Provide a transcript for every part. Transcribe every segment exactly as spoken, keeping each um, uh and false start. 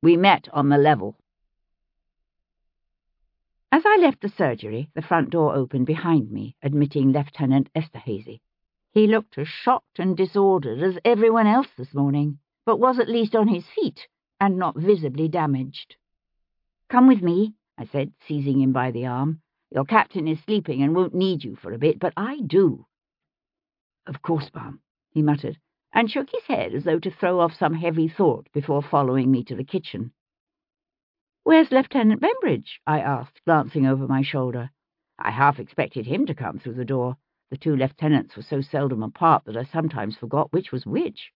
We met on the level. As I left the surgery, the front door opened behind me, admitting Lieutenant Esterhazy. He looked as shocked and disordered as everyone else this morning, but was at least on his feet and not visibly damaged. "Come with me," I said, seizing him by the arm. "Your captain is sleeping and won't need you for a bit, but I do." "Of course, ma'am," he muttered, and shook his head as though to throw off some heavy thought before following me to the kitchen. "Where's Lieutenant Bembridge?" I asked, glancing over my shoulder. I half expected him to come through the door. The two lieutenants were so seldom apart that I sometimes forgot which was which.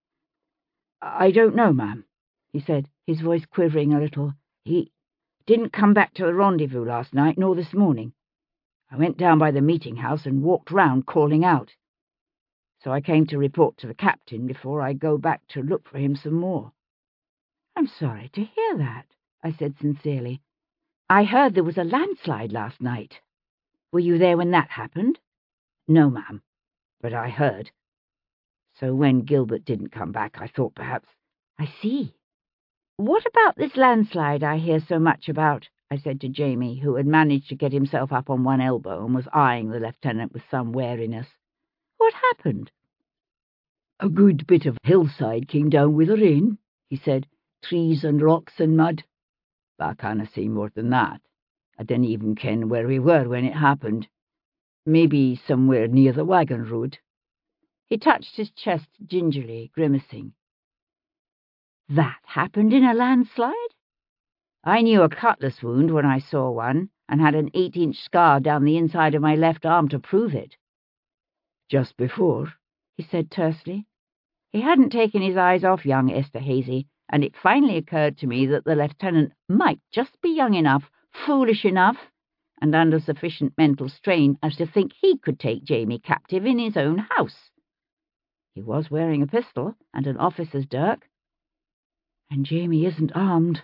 "I don't know, ma'am," he said, his voice quivering a little. He didn't come back to the rendezvous last night, nor this morning. I went down by the meeting-house and walked round calling out. So I came to report to the captain before I go back to look for him some more." "I'm sorry to hear that," I said sincerely. "I heard there was a landslide last night. Were you there when that happened?" "No, ma'am, but I heard. So when Gilbert didn't come back, I thought perhaps—" "I see. What about this landslide I hear so much about?" I said to Jamie, who had managed to get himself up on one elbow and was eyeing the lieutenant with some wariness. "What happened?" "A good bit of hillside came down with the rain," he said. "Trees and rocks and mud. But I canna see more than that. I didn't even ken where we were when it happened. Maybe somewhere near the wagon road." He touched his chest gingerly, grimacing. "That happened in a landslide? I knew a cutlass wound when I saw one, and had an eight-inch scar down the inside of my left arm to prove it." "Just before," he said tersely. He hadn't taken his eyes off young Esterhazy, and it finally occurred to me that the lieutenant might just be young enough, foolish enough, and under sufficient mental strain as to think he could take Jamie captive in his own house. He was wearing a pistol and an officer's dirk, and Jamie isn't armed.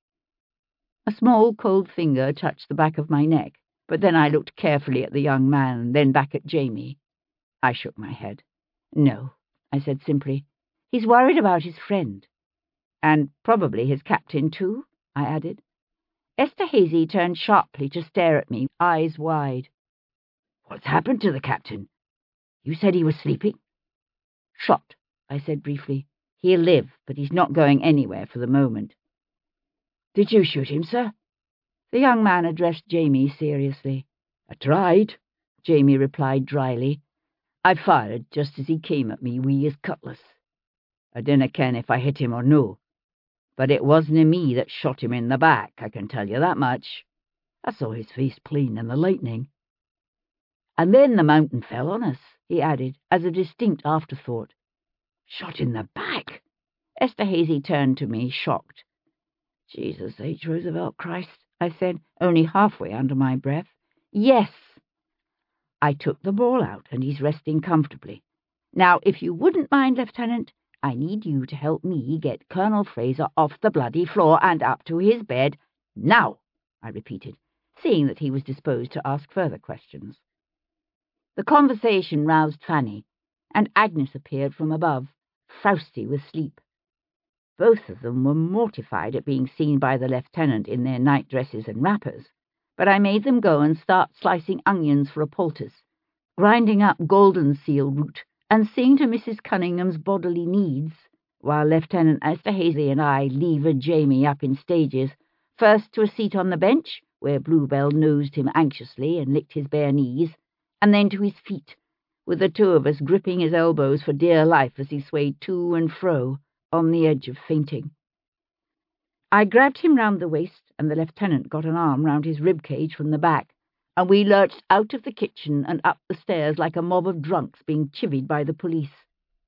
A small, cold finger touched the back of my neck, but then I looked carefully at the young man, then back at Jamie. I shook my head. "No," I said simply. "He's worried about his friend." "And probably his captain, too?" I added. Esterhazy turned sharply to stare at me, eyes wide. "What's happened to the captain? You said he was sleeping?" "Shot," I said briefly. "He'll live, but he's not going anywhere for the moment." "Did you shoot him, sir?" The young man addressed Jamie seriously. "I tried," Jamie replied dryly. "I fired just as he came at me wi' his cutlass. I dinna ken if I hit him or no, but it wasna me that shot him in the back, I can tell you that much. I saw his face plain in the lightning. And then the mountain fell on us," he added, as a distinct afterthought. "Shot in the back?" Esterhazy turned to me, shocked. "Jesus H. Roosevelt Christ," I said, only halfway under my breath. "Yes." "I took the ball out, and he's resting comfortably. Now, if you wouldn't mind, Lieutenant, I need you to help me get Colonel Fraser off the bloody floor and up to his bed. Now," I repeated, seeing that he was disposed to ask further questions. The conversation roused Fanny, and Agnes appeared from above, frowsty with sleep. Both of them were mortified at being seen by the lieutenant in their night-dresses and wrappers, but I made them go and start slicing onions for a poultice, grinding up golden seal root, and seeing to Missus Cunningham's bodily needs, while Lieutenant Esterhazy and I levered Jamie up in stages, first to a seat on the bench, where Bluebell nosed him anxiously and licked his bare knees, and then to his feet, with the two of us gripping his elbows for dear life as he swayed to and fro, on the edge of fainting. I grabbed him round the waist, and the lieutenant got an arm round his rib-cage from the back, and we lurched out of the kitchen and up the stairs like a mob of drunks being chivied by the police.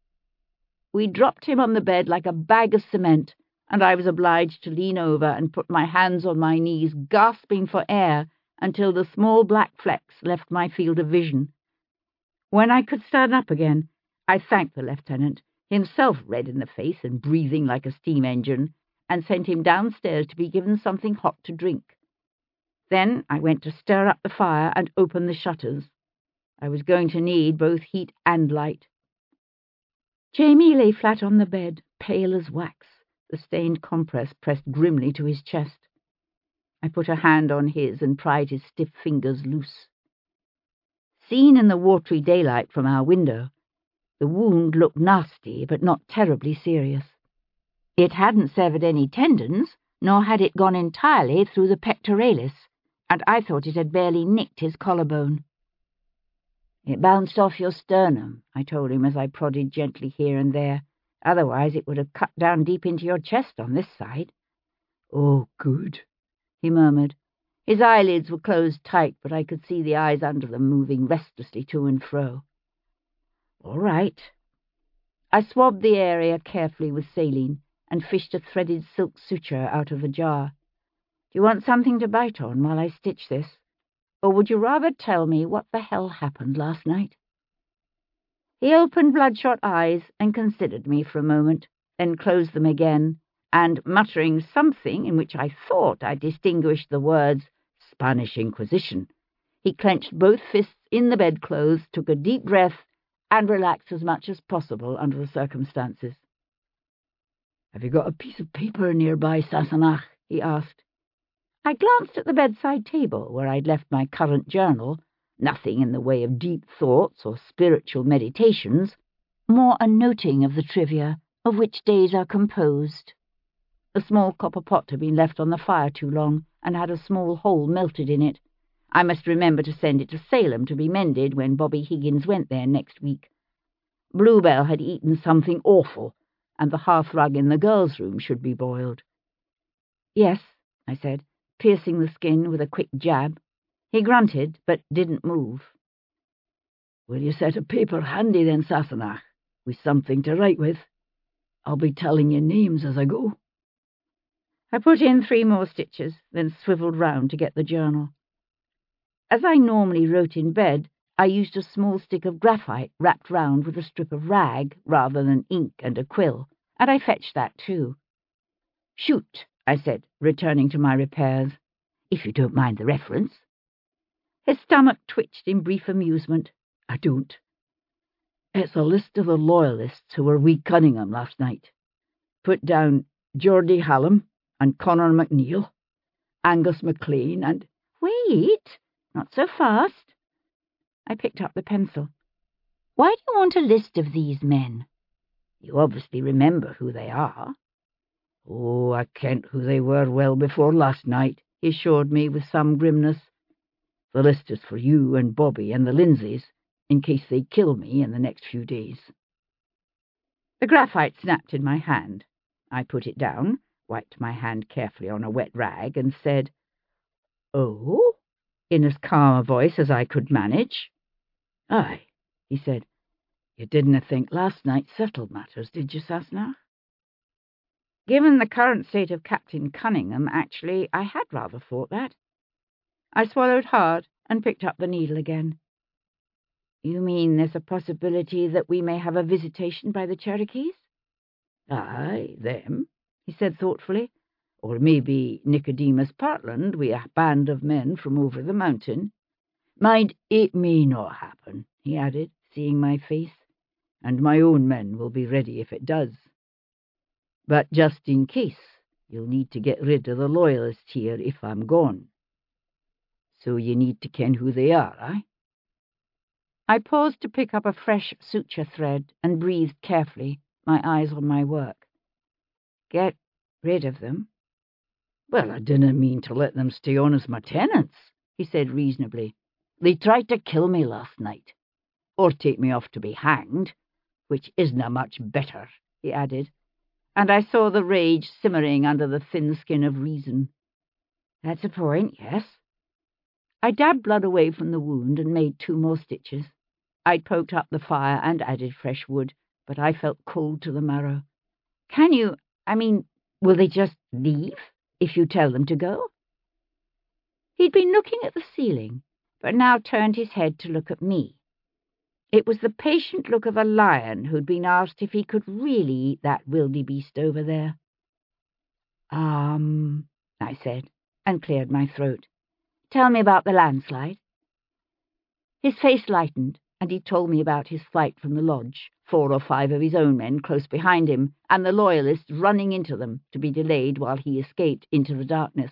We dropped him on the bed like a bag of cement, and I was obliged to lean over and put my hands on my knees, gasping for air, until the small black flecks left my field of vision. When I could stand up again, I thanked the lieutenant, himself red in the face and breathing like a steam engine, and sent him downstairs to be given something hot to drink. Then I went to stir up the fire and open the shutters. I was going to need both heat and light. Jamie lay flat on the bed, pale as wax, the stained compress pressed grimly to his chest. I put a hand on his and pried his stiff fingers loose. Seen in the watery daylight from our window, the wound looked nasty, but not terribly serious. It hadn't severed any tendons, nor had it gone entirely through the pectoralis, and I thought it had barely nicked his collarbone. "It bounced off your sternum," I told him as I prodded gently here and there. "Otherwise it would have cut down deep into your chest on this side." "Oh, good," he murmured. His eyelids were closed tight, but I could see the eyes under them moving restlessly to and fro. "All right." I swabbed the area carefully with saline and fished a threaded silk suture out of the jar. "Do you want something to bite on while I stitch this? Or would you rather tell me what the hell happened last night?" He opened bloodshot eyes and considered me for a moment, then closed them again, and, muttering something in which I thought I distinguished the words Spanish Inquisition, he clenched both fists in the bedclothes, took a deep breath, and relaxed as much as possible under the circumstances. "Have you got a piece of paper nearby, Sassenach?" he asked. I glanced at the bedside table where I'd left my current journal, nothing in the way of deep thoughts or spiritual meditations, more a noting of the trivia of which days are composed. The small copper pot had been left on the fire too long, and had a small hole melted in it. I must remember to send it to Salem to be mended when Bobby Higgins went there next week. Bluebell had eaten something awful, and the hearthrug in the girls' room should be boiled. "Yes," I said, piercing the skin with a quick jab. He grunted, but didn't move. "Will you set a paper handy then, Sassenach, with something to write with? I'll be telling you names as I go." I put in three more stitches, then swivelled round to get the journal. As I normally wrote in bed, I used a small stick of graphite wrapped round with a strip of rag rather than ink and a quill, and I fetched that too. "Shoot," I said, returning to my repairs, "if you don't mind the reference." His stomach twitched in brief amusement. "I don't. It's a list of the loyalists who were with Cunningham last night. Put down Geordie Hallam and Connor MacNeil, Angus MacLean and—" "Wait, not so fast." I picked up the pencil. "Why do you want a list of these men? You obviously remember who they are." "Oh, I kent who they were well before last night," he assured me with some grimness. "The list is for you and Bobby and the Lindsays, in case they kill me in the next few days." The graphite snapped in my hand. I put it down, wiped my hand carefully on a wet rag, and said, "Oh?" in as calm a voice as I could manage. "Aye," he said. "You didn't think last night settled matters, did you, Sassenach?" Given the current state of Captain Cunningham, actually, I had rather thought that. I swallowed hard and picked up the needle again. "You mean there's a possibility that we may have a visitation by the Cherokees?" "Aye, them," he said thoughtfully. "Or maybe Nicodemus Partland wi' a band of men from over the mountain. Mind, it may not happen," he added, seeing my face, "and my own men will be ready if it does. But just in case, you'll need to get rid of the loyalists here if I'm gone. So you need to ken who they are, eh?" I paused to pick up a fresh suture thread and breathed carefully, my eyes on my work. "Get rid of them?" "Well, I dinna mean to let them stay on as my tenants," he said reasonably. "They tried to kill me last night, or take me off to be hanged, which isna much better," he added, and I saw the rage simmering under the thin skin of reason. "That's a point, yes." I dabbed blood away from the wound and made two more stitches. I'd poked up the fire and added fresh wood, but I felt cold to the marrow. "Can you, I mean, will they just leave if you tell them to go?" He'd been looking at the ceiling, but now turned his head to look at me. It was the patient look of a lion who'd been asked if he could really eat that wildebeest over there. Um, I said, and cleared my throat. "Tell me about the landslide." His face lightened, and he told me about his flight from the lodge, four or five of his own men close behind him, and the Loyalists running into them to be delayed while he escaped into the darkness.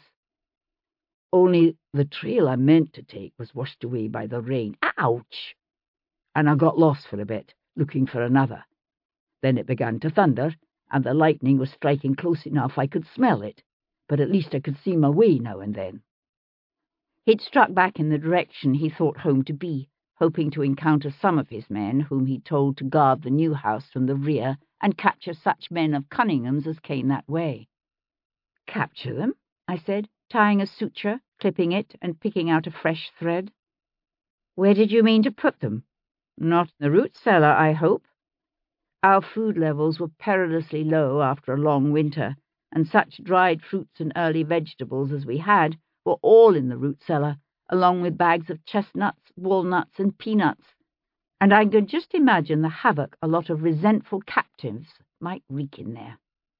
Only the trail I meant to take was washed away by the rain. Ouch! And I got lost for a bit, looking for another. Then it began to thunder, and the lightning was striking close enough I could smell it, but at least I could see my way now and then. He'd struck back in the direction he thought home to be, hoping to encounter some of his men whom he'd told to guard the new house from the rear and capture such men of Cunningham's as came that way. Capture them? I said, tying a suture, clipping it, and picking out a fresh thread. Where did you mean to put them? Not in the root cellar, I hope. Our food levels were perilously low after a long winter, and such dried fruits and early vegetables as we had were all in the root cellar, along with bags of chestnuts, walnuts, and peanuts, and I could just imagine the havoc a lot of resentful captives might wreak in there.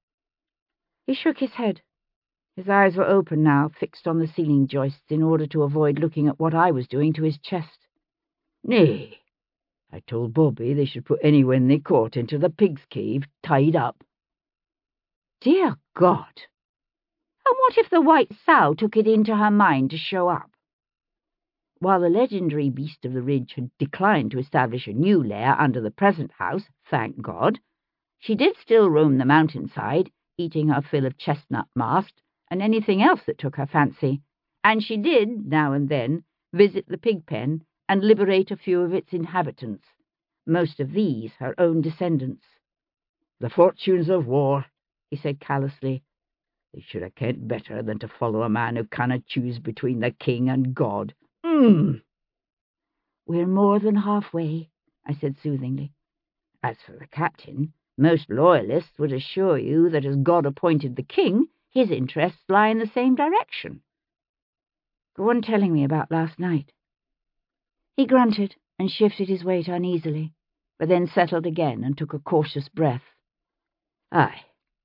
He shook his head. His eyes were open now, fixed on the ceiling joists in order to avoid looking at what I was doing to his chest. Nay, I told Bobby they should put anyone they caught into the pig's cave, tied up. Dear God! And what if the white sow took it into her mind to show up? While the legendary beast of the ridge had declined to establish a new lair under the present house, thank God, she did still roam the mountainside, eating her fill of chestnut mast and anything else that took her fancy, and she did, now and then, visit the pig pen and liberate a few of its inhabitants, most of these her own descendants. The fortunes of war, he said callously. They should have kent better than to follow a man who cannot choose between the king and God. Hmm. We're more than halfway, I said soothingly. As for the captain, most loyalists would assure you that as God appointed the king, his interests lie in the same direction. Go on telling me about last night. He grunted and shifted his weight uneasily, but then settled again and took a cautious breath. Aye.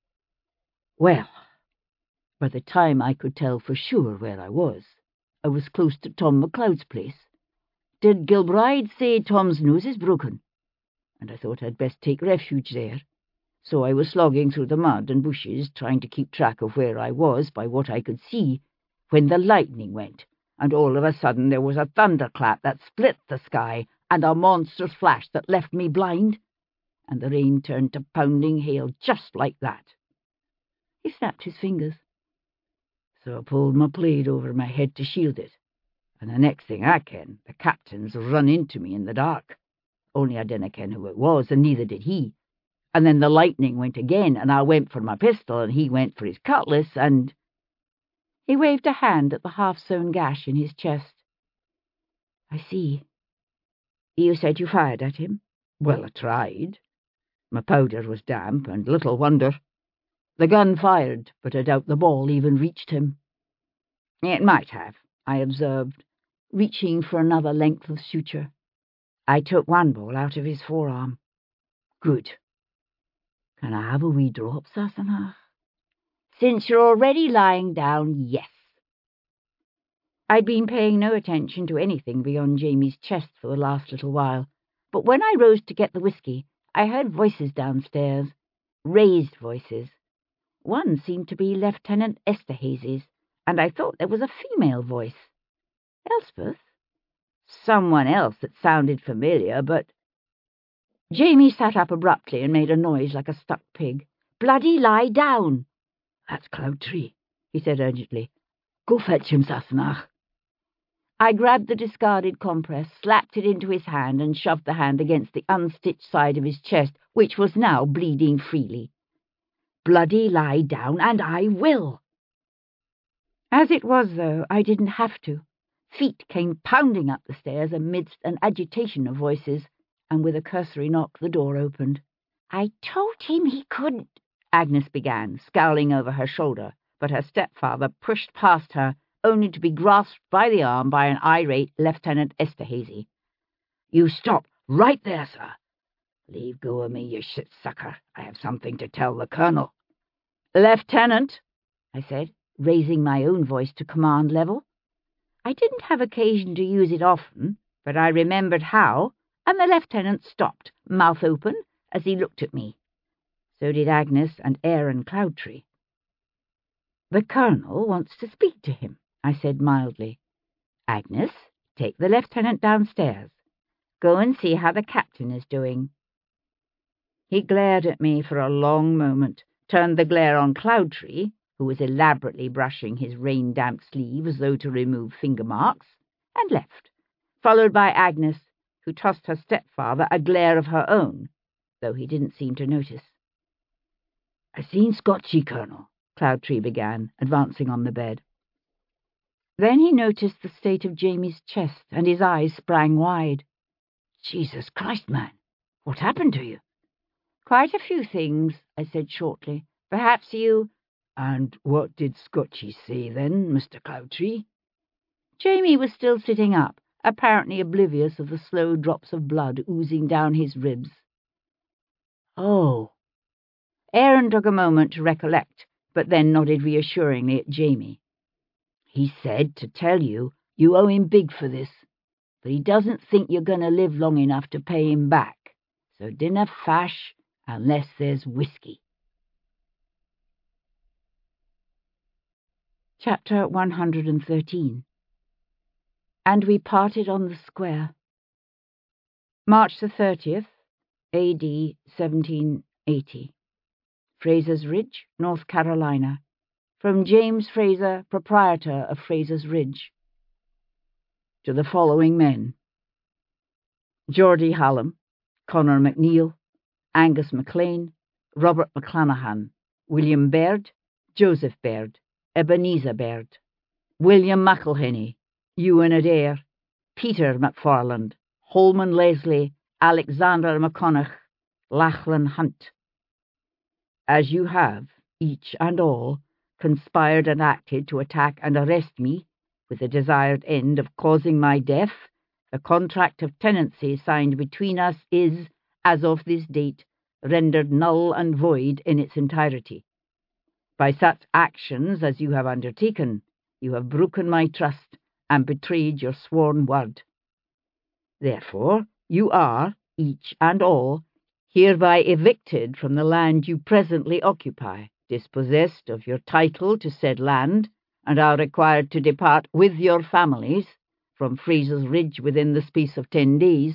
Well, by the time I could tell for sure where I was, I was close to Tom McLeod's place. Did Gilbride say Tom's nose is broken? And I thought I'd best take refuge there. So I was slogging through the mud and bushes, trying to keep track of where I was by what I could see, when the lightning went, and all of a sudden there was a thunderclap that split the sky, and a monstrous flash that left me blind, and the rain turned to pounding hail just like that. He snapped his fingers. So I pulled my plaid over my head to shield it, and the next thing I ken, the captain's run into me in the dark. Only I didn't ken who it was, and neither did he. And then the lightning went again, and I went for my pistol, and he went for his cutlass, and... He waved a hand at the half-sewn gash in his chest. I see. You said you fired at him? Well, I tried. My powder was damp, and little wonder. The gun fired, but I doubt the ball even reached him. It might have, I observed, reaching for another length of suture. I took one ball out of his forearm. Good. Can I have a wee drop, Sassenach? Since you're already lying down, yes. I'd been paying no attention to anything beyond Jamie's chest for the last little while, but when I rose to get the whiskey, I heard voices downstairs, raised voices. One seemed to be Lieutenant Esterhazy's, and I thought there was a female voice. Elspeth? Someone else that sounded familiar, but... Jamie sat up abruptly and made a noise like a stuck pig. Bloody lie down! That's Cloudtree, he said urgently. Go fetch him, Sassenach. I grabbed the discarded compress, slapped it into his hand, and shoved the hand against the unstitched side of his chest, which was now bleeding freely. Bloody lie down, and I will. As it was, though, I didn't have to. Feet came pounding up the stairs amidst an agitation of voices, and with a cursory knock the door opened. I told him he couldn't, Agnes began, scowling over her shoulder, but her stepfather pushed past her, only to be grasped by the arm by an irate Lieutenant Esterhazy. You stop right there, sir. Leave go of me, you shit-sucker. I have something to tell the colonel. Lieutenant, I said, raising my own voice to command level. I didn't have occasion to use it often, but I remembered how, and the lieutenant stopped, mouth open, as he looked at me. So did Agnes and Aaron Cloudtree. "The Colonel wants to speak to him," I said mildly. "Agnes, take the lieutenant downstairs. Go and see how the captain is doing." He glared at me for a long moment, turned the glare on Cloudtree, who was elaborately brushing his rain-damp sleeve as though to remove finger marks, and left, followed by Agnes, who tossed her stepfather a glare of her own, though he didn't seem to notice. "I seen Scotchy, Colonel," Cloudtree began, advancing on the bed. Then he noticed the state of Jamie's chest, and his eyes sprang wide. "Jesus Christ, man, what happened to you?" "Quite a few things," I said shortly. "Perhaps you—" "And what did Scotchy say then, Mister Cloudtree?" Jamie was still sitting up, apparently oblivious of the slow drops of blood oozing down his ribs. "Oh." Aaron took a moment to recollect, but then nodded reassuringly at Jamie. "He said to tell you you owe him big for this, but he doesn't think you're going to live long enough to pay him back, so dinna fash unless there's whiskey." Chapter one hundred thirteen. And we parted on the square. March the thirtieth, A D seventeen eighty. Fraser's Ridge, North Carolina. From James Fraser, proprietor of Fraser's Ridge. To the following men: Geordie Hallam, Connor MacNeil, Angus MacLean, Robert McClanahan, William Baird, Joseph Baird, Ebenezer Baird, William McElhenney, Ewan Adair, Peter McFarland, Holman Leslie, Alexander McConaughey, Lachlan Hunt. As you have, each and all, conspired and acted to attack and arrest me, with the desired end of causing my death, the contract of tenancy signed between us is, as of this date, rendered null and void in its entirety. By such actions as you have undertaken, you have broken my trust and betrayed your sworn word. Therefore, you are, each and all, hereby evicted from the land you presently occupy, dispossessed of your title to said land, and are required to depart with your families from Fraser's Ridge within the space of ten days.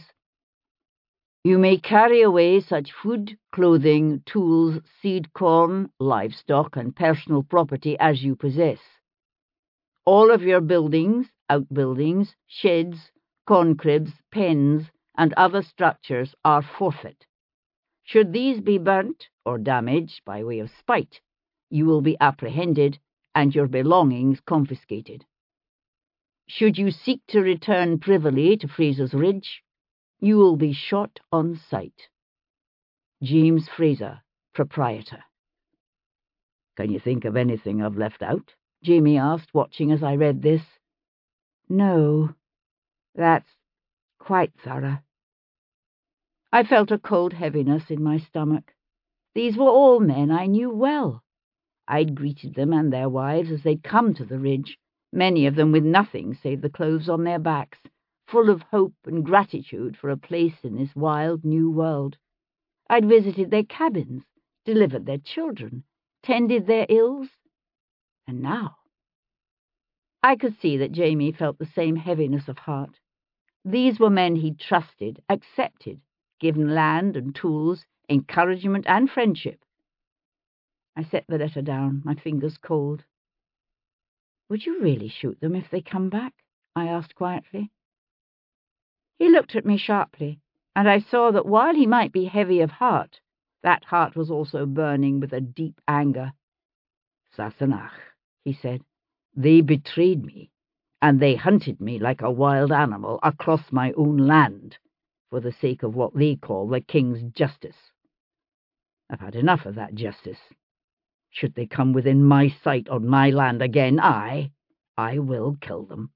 You may carry away such food, clothing, tools, seed corn, livestock, and personal property as you possess. All of your buildings, outbuildings, sheds, corn cribs, pens, and other structures are forfeit. Should these be burnt or damaged by way of spite, you will be apprehended and your belongings confiscated. Should you seek to return privily to Fraser's Ridge, you will be shot on sight. James Fraser, proprietor. Can you think of anything I've left out? Jamie asked, watching as I read this. No, that's quite thorough. I felt a cold heaviness in my stomach. These were all men I knew well. I'd greeted them and their wives as they'd come to the Ridge, many of them with nothing save the clothes on their backs, full of hope and gratitude for a place in this wild new world. I'd visited their cabins, delivered their children, tended their ills, and now I could see that Jamie felt the same heaviness of heart. These were men he'd trusted, accepted, given land and tools, encouragement and friendship. I set the letter down, my fingers cold. Would you really shoot them if they come back? I asked quietly. He looked at me sharply, and I saw that while he might be heavy of heart, that heart was also burning with a deep anger. Sassenach, he said, they betrayed me, and they hunted me like a wild animal across my own land, for the sake of what they call the king's justice. I've had enough of that justice. Should they come within my sight on my land again, I, I will kill them.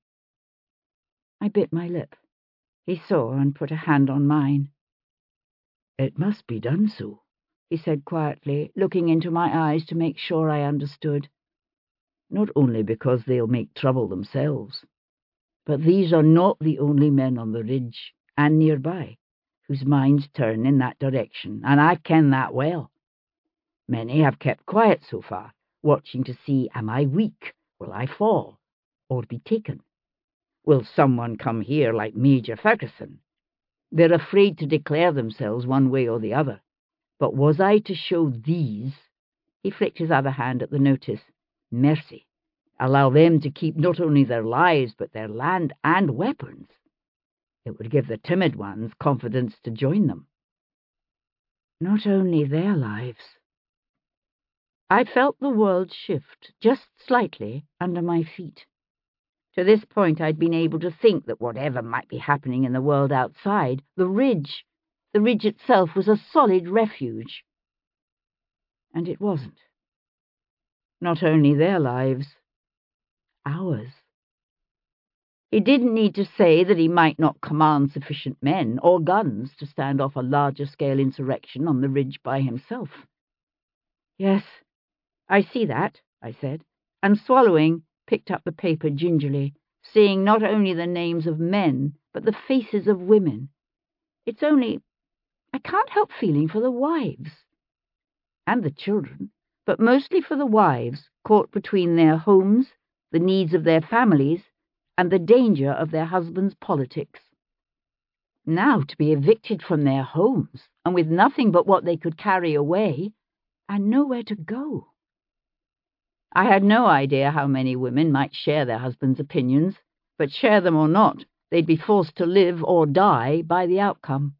I bit my lip. He saw and put a hand on mine. It must be done so, he said quietly, looking into my eyes to make sure I understood. Not only because they'll make trouble themselves, but these are not the only men on the Ridge and nearby whose minds turn in that direction, and I ken that well. Many have kept quiet so far, watching to see, am I weak, will I fall, or be taken? Will someone come here like Major Ferguson? They're afraid to declare themselves one way or the other. But was I to show these, he flicked his other hand at the notice, mercy, allow them to keep not only their lives, but their land and weapons, it would give the timid ones confidence to join them. Not only their lives. I felt the world shift, just slightly, under my feet. To this point I'd been able to think that whatever might be happening in the world outside, the ridge, the ridge itself was a solid refuge. And it wasn't. Not only their lives, ours. He didn't need to say that he might not command sufficient men or guns to stand off a larger-scale insurrection on the ridge by himself. Yes, I see that, I said, and swallowing, picked up the paper gingerly, seeing not only the names of men, but the faces of women. It's only, I can't help feeling for the wives. And the children, but mostly for the wives, caught between their homes, the needs of their families, and the danger of their husbands' politics. Now to be evicted from their homes, and with nothing but what they could carry away, and nowhere to go. I had no idea how many women might share their husbands' opinions, but share them or not, they'd be forced to live or die by the outcome.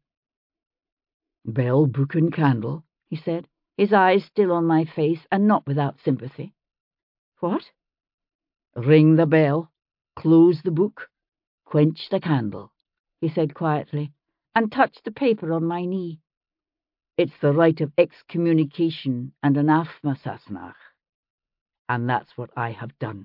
Bell, book and candle, he said, his eyes still on my face and not without sympathy. What? Ring the bell, close the book, quench the candle, he said quietly, and touched the paper on my knee. It's the rite of excommunication and anathema sasnach. And that's what I have done.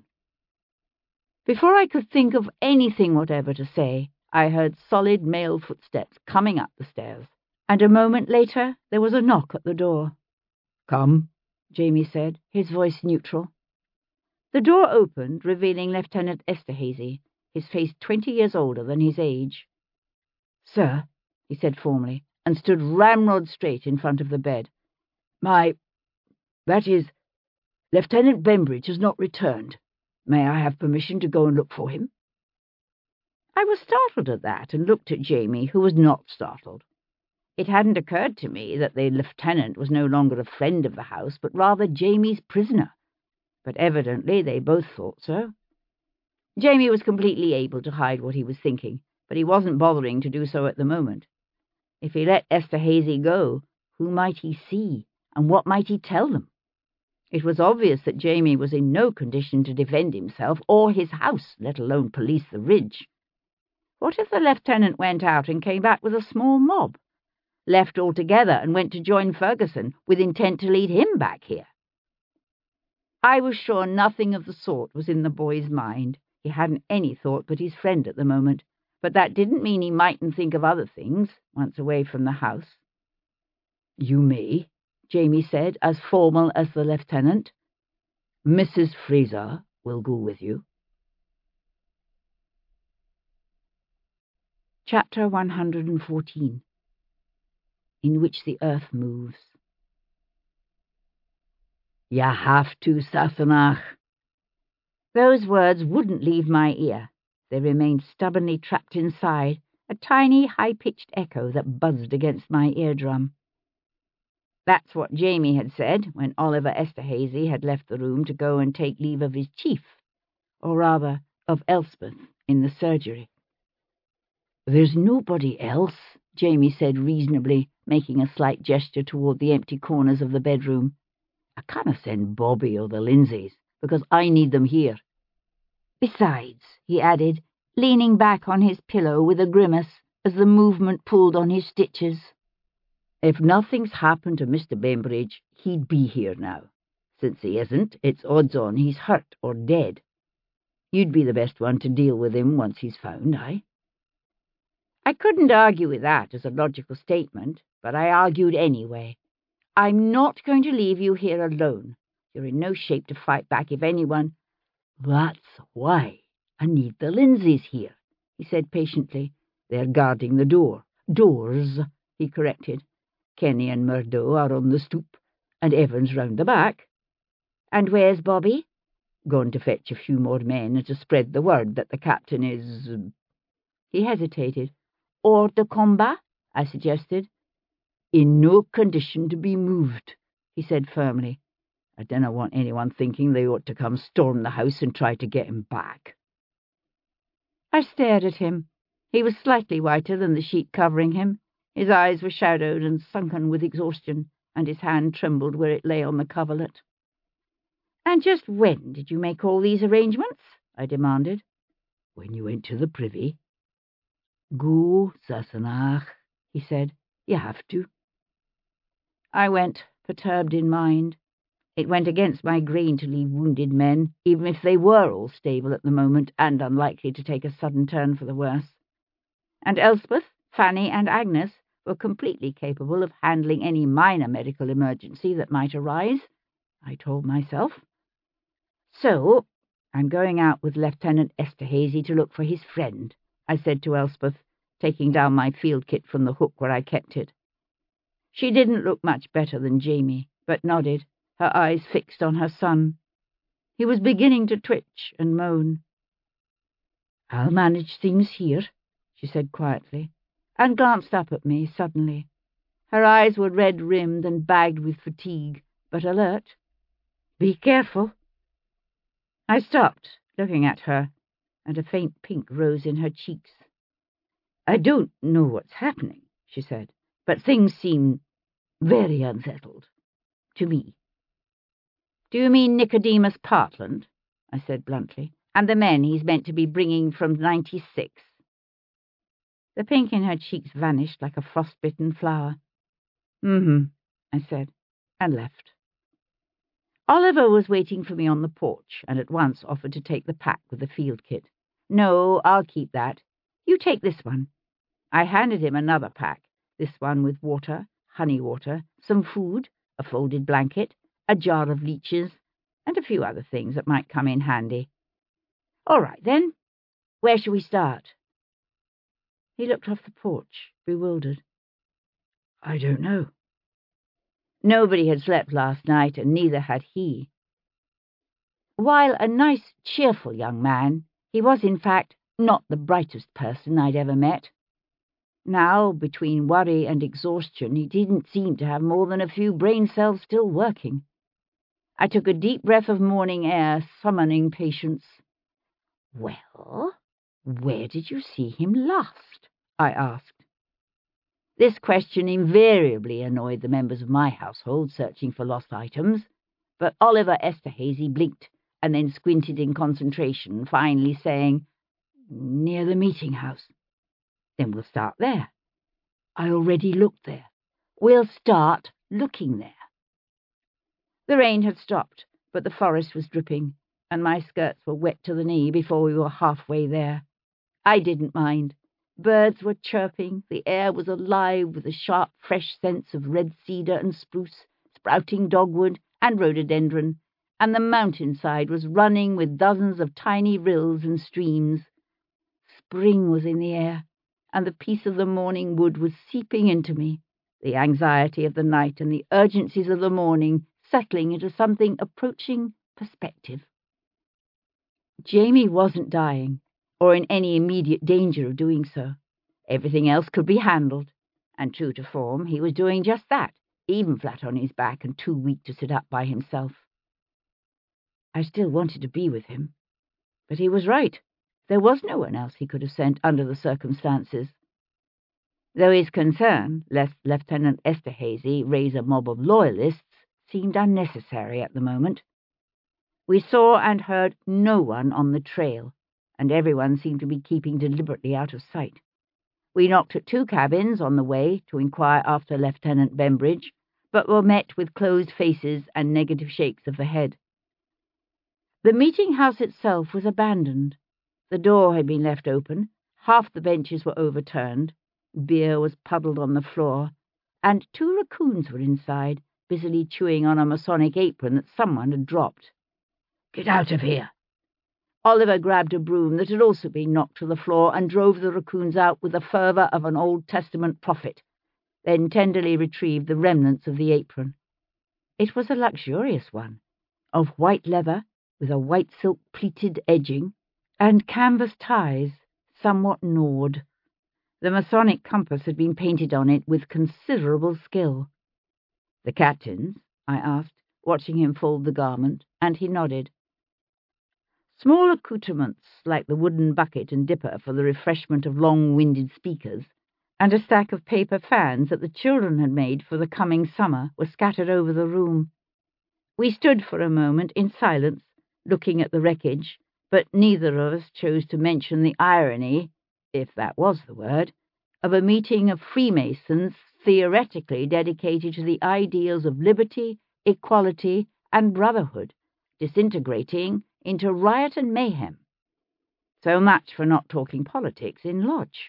Before I could think of anything whatever to say, I heard solid male footsteps coming up the stairs, and a moment later there was a knock at the door. Come, Jamie said, his voice neutral. The door opened, revealing Lieutenant Esterhazy, his face twenty years older than his age. Sir, he said formally, and stood ramrod straight in front of the bed. My... that is... Lieutenant Bembridge has not returned. May I have permission to go and look for him? I was startled at that and looked at Jamie, who was not startled. It hadn't occurred to me that the lieutenant was no longer a friend of the house, but rather Jamie's prisoner. But evidently they both thought so. Jamie was completely able to hide what he was thinking, but he wasn't bothering to do so at the moment. If he let Esterhazy go, who might he see, and what might he tell them? It was obvious that Jamie was in no condition to defend himself or his house, let alone police the ridge. What if the lieutenant went out and came back with a small mob, left altogether and went to join Ferguson with intent to lead him back here? I was sure nothing of the sort was in the boy's mind. He hadn't any thought but his friend at the moment, but that didn't mean he mightn't think of other things, once away from the house. You may, Jamie said, as formal as the lieutenant. Missus Fraser will go with you. Chapter one hundred fourteen, in which the earth moves. Ya have to, Sassenach. Those words wouldn't leave my ear. They remained stubbornly trapped inside, a tiny, high-pitched echo that buzzed against my eardrum. That's what Jamie had said when Oliver Esterhazy had left the room to go and take leave of his chief, or rather, of Elspeth, in the surgery. There's nobody else, Jamie said reasonably, making a slight gesture toward the empty corners of the bedroom. I canna send Bobby or the Lindsays, because I need them here. Besides, he added, leaning back on his pillow with a grimace as the movement pulled on his stitches, if nothing's happened to Mister Bembridge, he'd be here now. Since he isn't, it's odds on he's hurt or dead. You'd be the best one to deal with him once he's found, aye? I couldn't argue with that as a logical statement, but I argued anyway. I'm not going to leave you here alone. You're in no shape to fight back if anyone... That's why I need the Lindsays here, he said patiently. They're guarding the door. Doors he corrected. Kenny and Murdo are on the stoop, and Evans round the back. And where's Bobby? Gone to fetch a few more men and to spread the word that the captain is... He hesitated. Hors de combat, I suggested. In no condition to be moved, he said firmly. I don't want anyone thinking they ought to come storm the house and try to get him back. I stared at him. He was slightly whiter than the sheet covering him. His eyes were shadowed and sunken with exhaustion, and his hand trembled where it lay on the coverlet. And just when did you make all these arrangements? I demanded. When you went to the privy. Go, Sassenach, he said. You have to. I went, perturbed in mind. It went against my grain to leave wounded men, even if they were all stable at the moment and unlikely to take a sudden turn for the worse. And Elspeth, Fanny, and Agnes were completely capable of handling any minor medical emergency that might arise, I told myself. So, I'm going out with Lieutenant Esterhazy to look for his friend, I said to Elspeth, taking down my field kit from the hook where I kept it. She didn't look much better than Jamie, but nodded, her eyes fixed on her son. He was beginning to twitch and moan. I'll manage things here, she said quietly, and glanced up at me suddenly. Her eyes were red-rimmed and bagged with fatigue, but alert. Be careful. I stopped, looking at her, and a faint pink rose in her cheeks. I don't know what's happening, she said, but things seem very unsettled. To me. Do you mean Nicodemus Partland? I said bluntly, and the men he's meant to be bringing from ninety-six. The pink in her cheeks vanished like a frostbitten flower. Mm-hmm, I said, and left. Oliver was waiting for me on the porch, and at once offered to take the pack with the field kit. No, I'll keep that. You take this one. I handed him another pack, this one with water, honey water, some food, a folded blanket, a jar of leeches, and a few other things that might come in handy. All right, then. Where shall we start? He looked off the porch, bewildered. I don't know. Nobody had slept last night, and neither had he. While a nice, cheerful young man, he was, in fact, not the brightest person I'd ever met. Now, between worry and exhaustion, he didn't seem to have more than a few brain cells still working. I took a deep breath of morning air, summoning patience. Well, where did you see him last? I asked. This question invariably annoyed the members of my household searching for lost items, but Oliver Esterhazy blinked and then squinted in concentration, finally saying, Near the meeting house. Then we'll start there. I already looked there. We'll start looking there. The rain had stopped, but the forest was dripping, and my skirts were wet to the knee before we were halfway there. I didn't mind. Birds were chirping, the air was alive with the sharp, fresh scents of red cedar and spruce, sprouting dogwood and rhododendron, and the mountainside was running with dozens of tiny rills and streams. Spring was in the air, and the peace of the morning wood was seeping into me, the anxiety of the night and the urgencies of the morning settling into something approaching perspective. Jamie wasn't dying, or in any immediate danger of doing so. Everything else could be handled, and true to form, he was doing just that, even flat on his back and too weak to sit up by himself. I still wanted to be with him, but he was right. There was no one else he could have sent under the circumstances. Though his concern, lest Lieutenant Esterhazy raise a mob of loyalists, seemed unnecessary at the moment. We saw and heard no one on the trail, and everyone seemed to be keeping deliberately out of sight. We knocked at two cabins on the way to inquire after Lieutenant Bembridge, but were met with closed faces and negative shakes of the head. The meeting house itself was abandoned. The door had been left open, half the benches were overturned, beer was puddled on the floor, and two raccoons were inside, busily chewing on a Masonic apron that someone had dropped. "Get out of here!" Oliver grabbed a broom that had also been knocked to the floor and drove the raccoons out with the fervour of an Old Testament prophet. then tenderly retrieved the remnants of the apron. It was a luxurious one, of white leather, with a white silk pleated edging, and canvas ties, somewhat gnawed. The Masonic compass had been painted on it with considerable skill. "The captain's?" I asked, watching him fold the garment, and he nodded. Small accoutrements, like the wooden bucket and dipper for the refreshment of long-winded speakers, and a stack of paper fans that the children had made for the coming summer, were scattered over the room. We stood for a moment in silence, looking at the wreckage, but neither of us chose to mention the irony, if that was the word, of a meeting of Freemasons theoretically dedicated to the ideals of liberty, equality, and brotherhood, disintegrating into riot and mayhem. So much for not talking politics in lodge.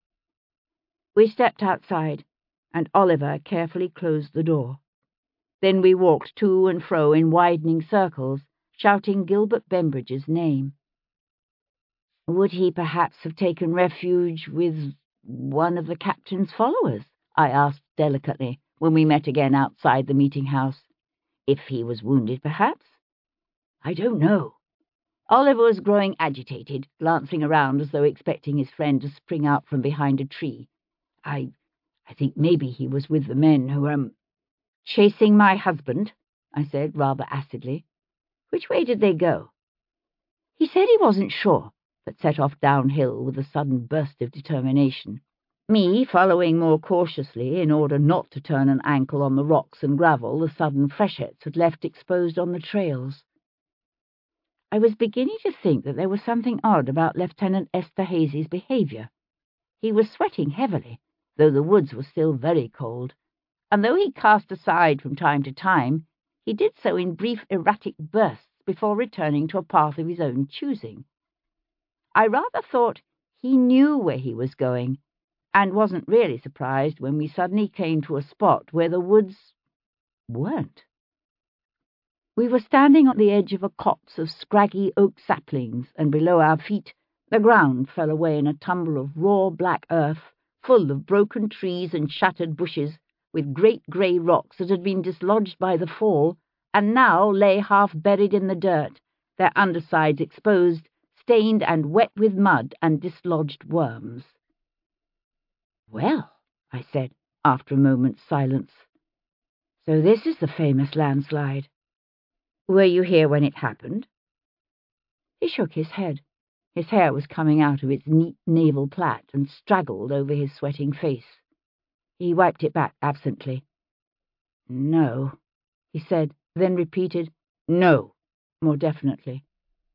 We stepped outside, and Oliver carefully closed the door. Then we walked to and fro in widening circles, shouting Gilbert Bembridge's name. "Would he perhaps have taken refuge with one of the captain's followers?" I asked delicately, when we met again outside the meeting-house. "If he was wounded, perhaps?" "I don't know." Oliver was growing agitated, glancing around as though expecting his friend to spring out from behind a tree. I I think maybe he was with the men who, um... "Chasing my husband," I said, rather acidly. "Which way did they go?" "He said he wasn't sure," but set off downhill with a sudden burst of determination, me following more cautiously in order not to turn an ankle on the rocks and gravel the sudden freshets had left exposed on the trails. I was beginning to think that there was something odd about Lieutenant Esterhazy's behaviour. He was sweating heavily, though the woods were still very cold, and though he cast aside from time to time, he did so in brief erratic bursts before returning to a path of his own choosing. I rather thought he knew where he was going, and wasn't really surprised when we suddenly came to a spot where the woods weren't. We were standing on the edge of a copse of scraggy oak saplings, and below our feet the ground fell away in a tumble of raw black earth, full of broken trees and shattered bushes, with great grey rocks that had been dislodged by the fall, and now lay half buried in the dirt, their undersides exposed, stained and wet with mud and dislodged worms. "Well," I said, after a moment's silence, "so this is the famous landslide. Were you here when it happened?" He shook his head. His hair was coming out of its neat navel plait and straggled over his sweating face. He wiped it back absently. "No," he said, then repeated, "No," more definitely.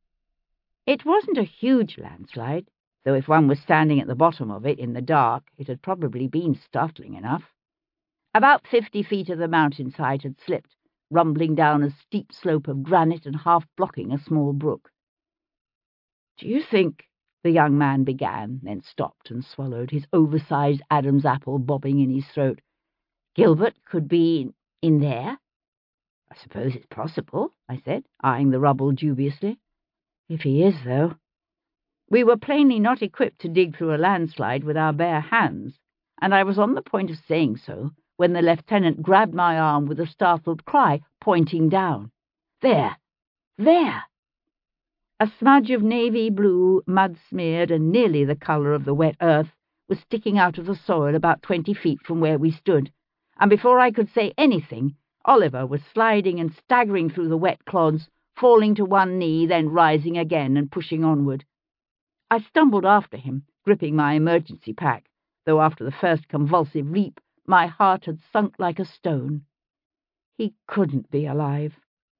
It wasn't a huge landslide, though if one was standing at the bottom of it in the dark, it had probably been startling enough. About fifty feet of the mountainside had slipped, rumbling down a steep slope of granite and half blocking a small brook. "Do you think—" the young man began, then stopped and swallowed, his oversized Adam's apple bobbing in his throat. "Gilbert could be in there?" "I suppose it's possible," I said, eyeing the rubble dubiously. "If he is, though." We were plainly not equipped to dig through a landslide with our bare hands, and I was on the point of saying so when the lieutenant grabbed my arm with a startled cry, pointing down. "There! There!" A smudge of navy blue, mud-smeared and nearly the colour of the wet earth, was sticking out of the soil about twenty feet from where we stood, and before I could say anything, Oliver was sliding and staggering through the wet clods, falling to one knee, then rising again and pushing onward. I stumbled after him, gripping my emergency pack, though after the first convulsive leap, my heart had sunk like a stone. He couldn't be alive.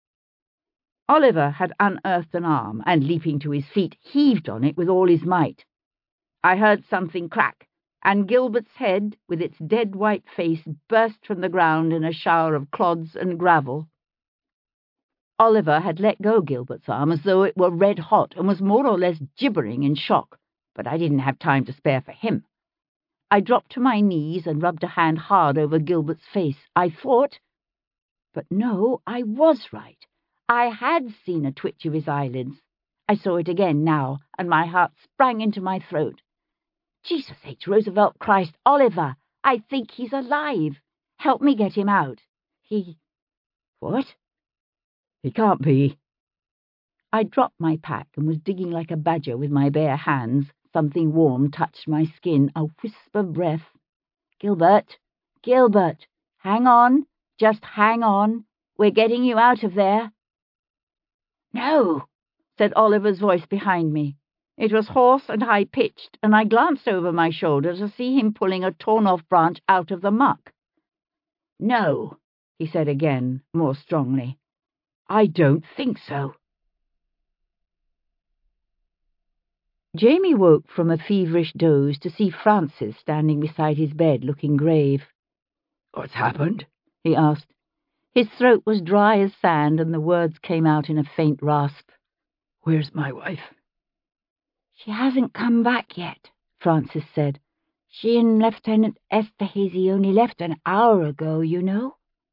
Oliver had unearthed an arm, and leaping to his feet, heaved on it with all his might. I heard something crack, and Gilbert's head, with its dead white face, burst from the ground in a shower of clods and gravel. Oliver had let go Gilbert's arm as though it were red hot, and was more or less gibbering in shock, but I didn't have time to spare for him. I dropped to my knees and rubbed a hand hard over Gilbert's face. I thought... But no, I was right. I had seen a twitch of his eyelids. I saw it again now, and my heart sprang into my throat. "Jesus H. Roosevelt Christ, Oliver!" I think he's alive. Help me get him out. He... What? He can't be. I dropped my pack and was digging like a badger with my bare hands. Something warm touched my skin, a wisp of breath. Gilbert, Gilbert, hang on, just hang on. We're getting you out of there. No, said Oliver's voice behind me. It was hoarse and high-pitched, and I glanced over my shoulder to see him pulling a torn-off branch out of the muck. No, he said again, more strongly. I don't think so. Jamie woke from a feverish doze to see Francis standing beside his bed, looking grave. What's happened? He asked. His throat was dry as sand, and the words came out in a faint rasp. Where's my wife? She hasn't come back yet, Francis said. She and Lieutenant Esterhazy only left an hour ago, you know.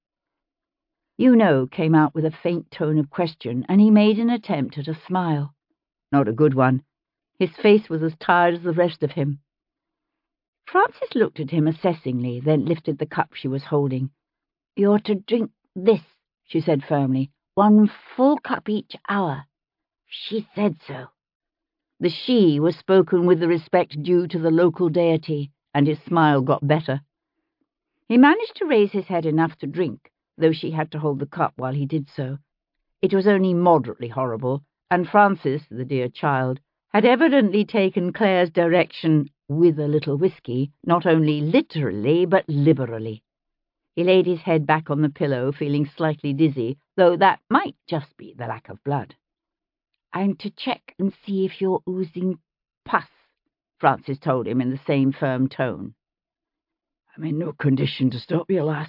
You know came out with a faint tone of question, and he made an attempt at a smile. Not a good one. His face was as tired as the rest of him. Francis looked at him assessingly, then lifted the cup she was holding. You're to drink this, she said firmly. One full cup each hour. She said so. The she was spoken with the respect due to the local deity, and his smile got better. He managed to raise his head enough to drink, though she had to hold the cup while he did so. It was only moderately horrible, and Francis, the dear child, had evidently taken Claire's direction with a little whiskey, not only literally but liberally. He laid his head back on the pillow, feeling slightly dizzy, though that might just be the lack of blood. I'm to check and see if you're oozing pus, Francis told him in the same firm tone. I'm in no condition to stop you, lass.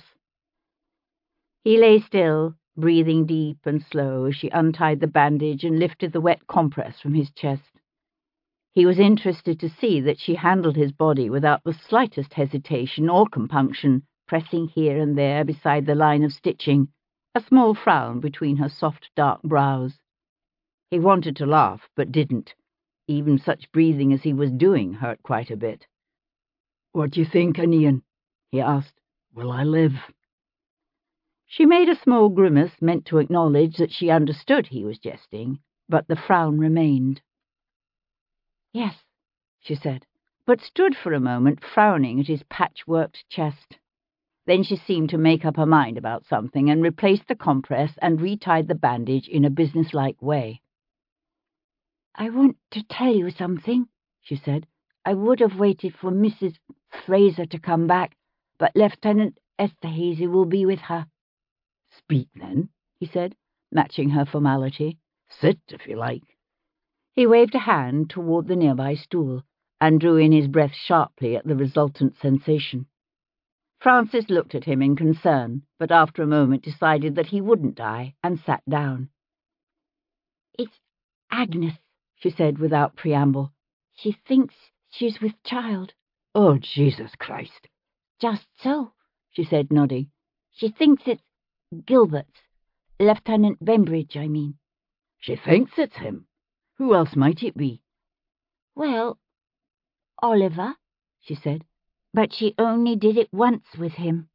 He lay still, breathing deep and slow as she untied the bandage and lifted the wet compress from his chest. He was interested to see that she handled his body without the slightest hesitation or compunction, pressing here and there beside the line of stitching, a small frown between her soft dark brows. He wanted to laugh, but didn't. Even such breathing as he was doing hurt quite a bit. What do you think, Anian? He asked. Will I live? She made a small grimace meant to acknowledge that she understood he was jesting, but the frown remained. Yes, she said, but stood for a moment frowning at his patchworked chest. Then she seemed to make up her mind about something and replaced the compress and retied the bandage in a businesslike way. I want to tell you something, she said. I would have waited for Missus Fraser to come back, but Lieutenant Esterhazy will be with her. Speak, then, he said, matching her formality. Sit, if you like. He waved a hand toward the nearby stool, and drew in his breath sharply at the resultant sensation. Francis looked at him in concern, but after a moment decided that he wouldn't die, and sat down. It's Agnes, she said without preamble. She thinks she's with child. Oh, Jesus Christ. Just so, she said, nodding. She thinks it's Gilbert's. Lieutenant Bembridge, I mean. She thinks it's him. Who else might it be? Well, Oliver, she said, but she only did it once with him.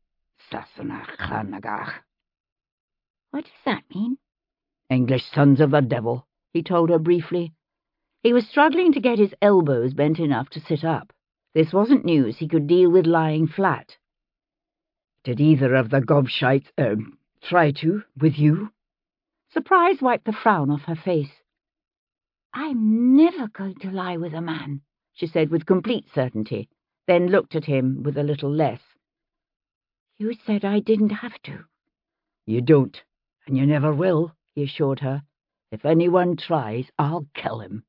Sassenach. What does that mean? English sons of the devil, he told her briefly. He was struggling to get his elbows bent enough to sit up. This wasn't news he could deal with lying flat. Did either of the gobshites uh, try to, with you? Surprise wiped the frown off her face. I'm never going to lie with a man, she said with complete certainty, then looked at him with a little less. You said I didn't have to. You don't, and you never will, he assured her. If anyone tries, I'll kill him.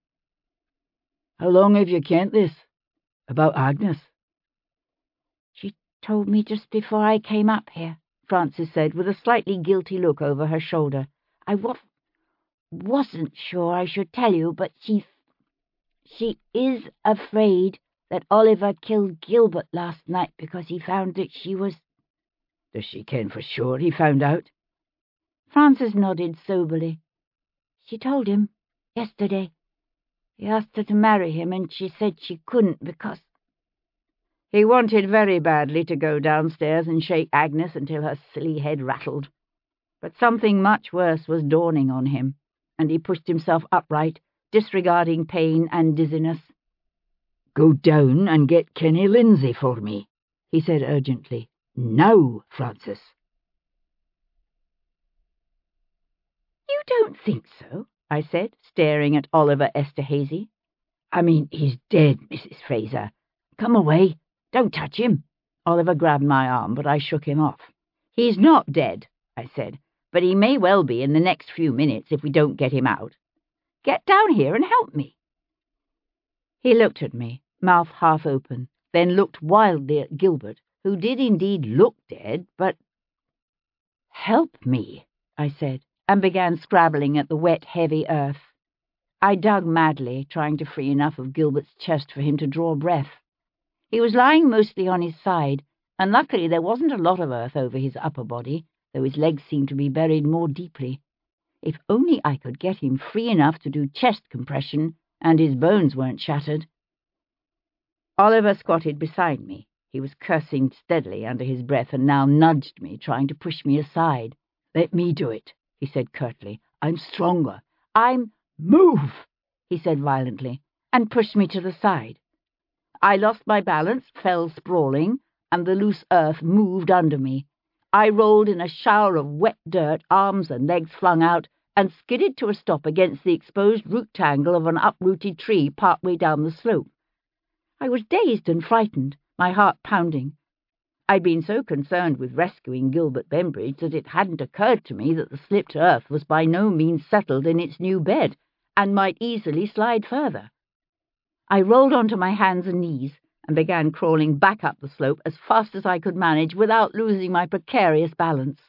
How long have you kent this? About Agnes? She told me just before I came up here, Francis said, with a slightly guilty look over her shoulder. I wa wasn't sure I should tell you, but she's... she is afraid that Oliver killed Gilbert last night because he found that she was... Does she ken for sure he found out? Francis nodded soberly. She told him, yesterday. He asked her to marry him, and she said she couldn't because... He wanted very badly to go downstairs and shake Agnes until her silly head rattled. But something much worse was dawning on him, and he pushed himself upright, disregarding pain and dizziness. "Go down and get Kenny Lindsay for me," he said urgently. "Now, Francis." "You don't think so?" I said, staring at Oliver Esterhazy. "I mean, he's dead, Missus Fraser. Come away. Don't touch him." Oliver grabbed my arm, but I shook him off. "He's not dead," I said, "but he may well be in the next few minutes if we don't get him out. Get down here and help me." He looked at me, mouth half open, then looked wildly at Gilbert, who did indeed look dead, but... "Help me," I said, and began scrabbling at the wet, heavy earth. I dug madly, trying to free enough of Gilbert's chest for him to draw breath. He was lying mostly on his side, and luckily there wasn't a lot of earth over his upper body, though his legs seemed to be buried more deeply. If only I could get him free enough to do chest compression, and his bones weren't shattered. Oliver squatted beside me. He was cursing steadily under his breath and now nudged me, trying to push me aside. "Let me do it," he said curtly. "I'm stronger." I'm... "Move!" he said violently, and pushed me to the side. I lost my balance, fell sprawling, and the loose earth moved under me. I rolled in a shower of wet dirt, arms and legs flung out, and skidded to a stop against the exposed root tangle of an uprooted tree part way down the slope. I was dazed and frightened, my heart pounding. I'd been so concerned with rescuing Gilbert Bembridge that it hadn't occurred to me that the slipped earth was by no means settled in its new bed, and might easily slide further. I rolled onto my hands and knees and began crawling back up the slope as fast as I could manage without losing my precarious balance.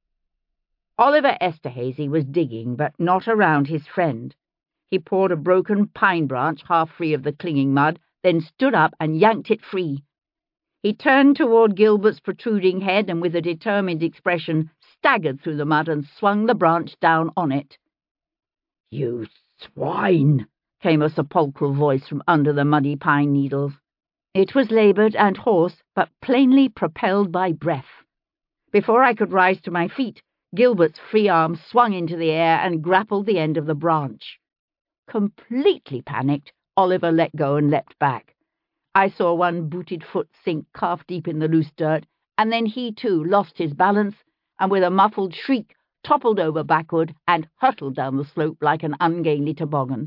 Oliver Esterhazy was digging, but not around his friend. He pawed a broken pine branch half free of the clinging mud, then stood up and yanked it free. He turned toward Gilbert's protruding head and with a determined expression staggered through the mud and swung the branch down on it. "You swine!" came a sepulchral voice from under the muddy pine needles. It was laboured and hoarse, but plainly propelled by breath. Before I could rise to my feet, Gilbert's free arm swung into the air and grappled the end of the branch. Completely panicked, Oliver let go and leapt back. I saw one booted foot sink calf-deep in the loose dirt, and then he too lost his balance, and with a muffled shriek toppled over backward and hurtled down the slope like an ungainly toboggan.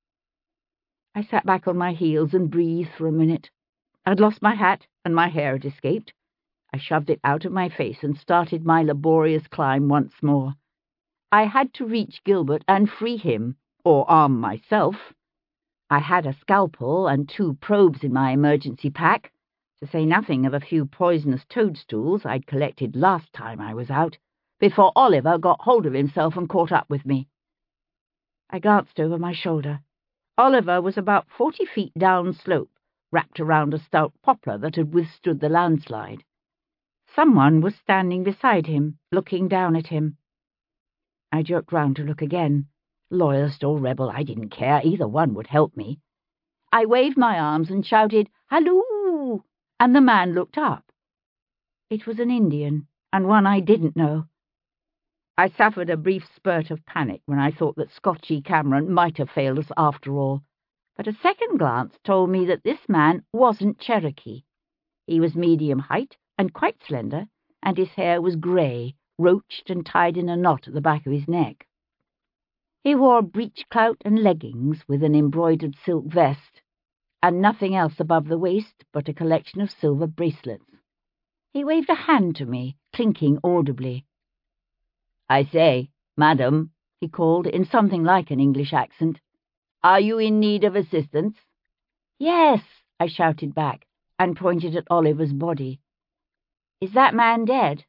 I sat back on my heels and breathed for a minute. I'd lost my hat, and my hair had escaped. I shoved it out of my face and started my laborious climb once more. I had to reach Gilbert and free him, or arm myself. I had a scalpel and two probes in my emergency pack, to say nothing of a few poisonous toadstools I'd collected last time I was out, before Oliver got hold of himself and caught up with me. I glanced over my shoulder. Oliver was about forty feet down slope, wrapped around a stout poplar that had withstood the landslide. Someone was standing beside him, looking down at him. I jerked round to look again. Loyalist or rebel, I didn't care. Either one would help me. I waved my arms and shouted, "Halloo!" and the man looked up. It was an Indian, and one I didn't know. I suffered a brief spurt of panic when I thought that Scotchy Cameron might have failed us after all, but a second glance told me that this man wasn't Cherokee. He was medium height and quite slender, and his hair was grey, roached and tied in a knot at the back of his neck. He wore breechclout and leggings with an embroidered silk vest, and nothing else above the waist but a collection of silver bracelets. He waved a hand to me, clinking audibly. "I say, madam," he called in something like an English accent, "are you in need of assistance?" "Yes," I shouted back, and pointed at Oliver's body. "Is that man dead?"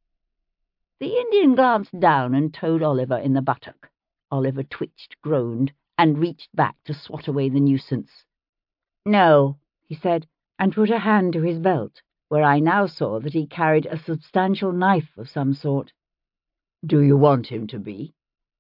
The Indian glanced down and toed Oliver in the buttock. Oliver twitched, groaned, and reached back to swat away the nuisance. "No," he said, and put a hand to his belt, where I now saw that he carried a substantial knife of some sort. "Do you want him to be?"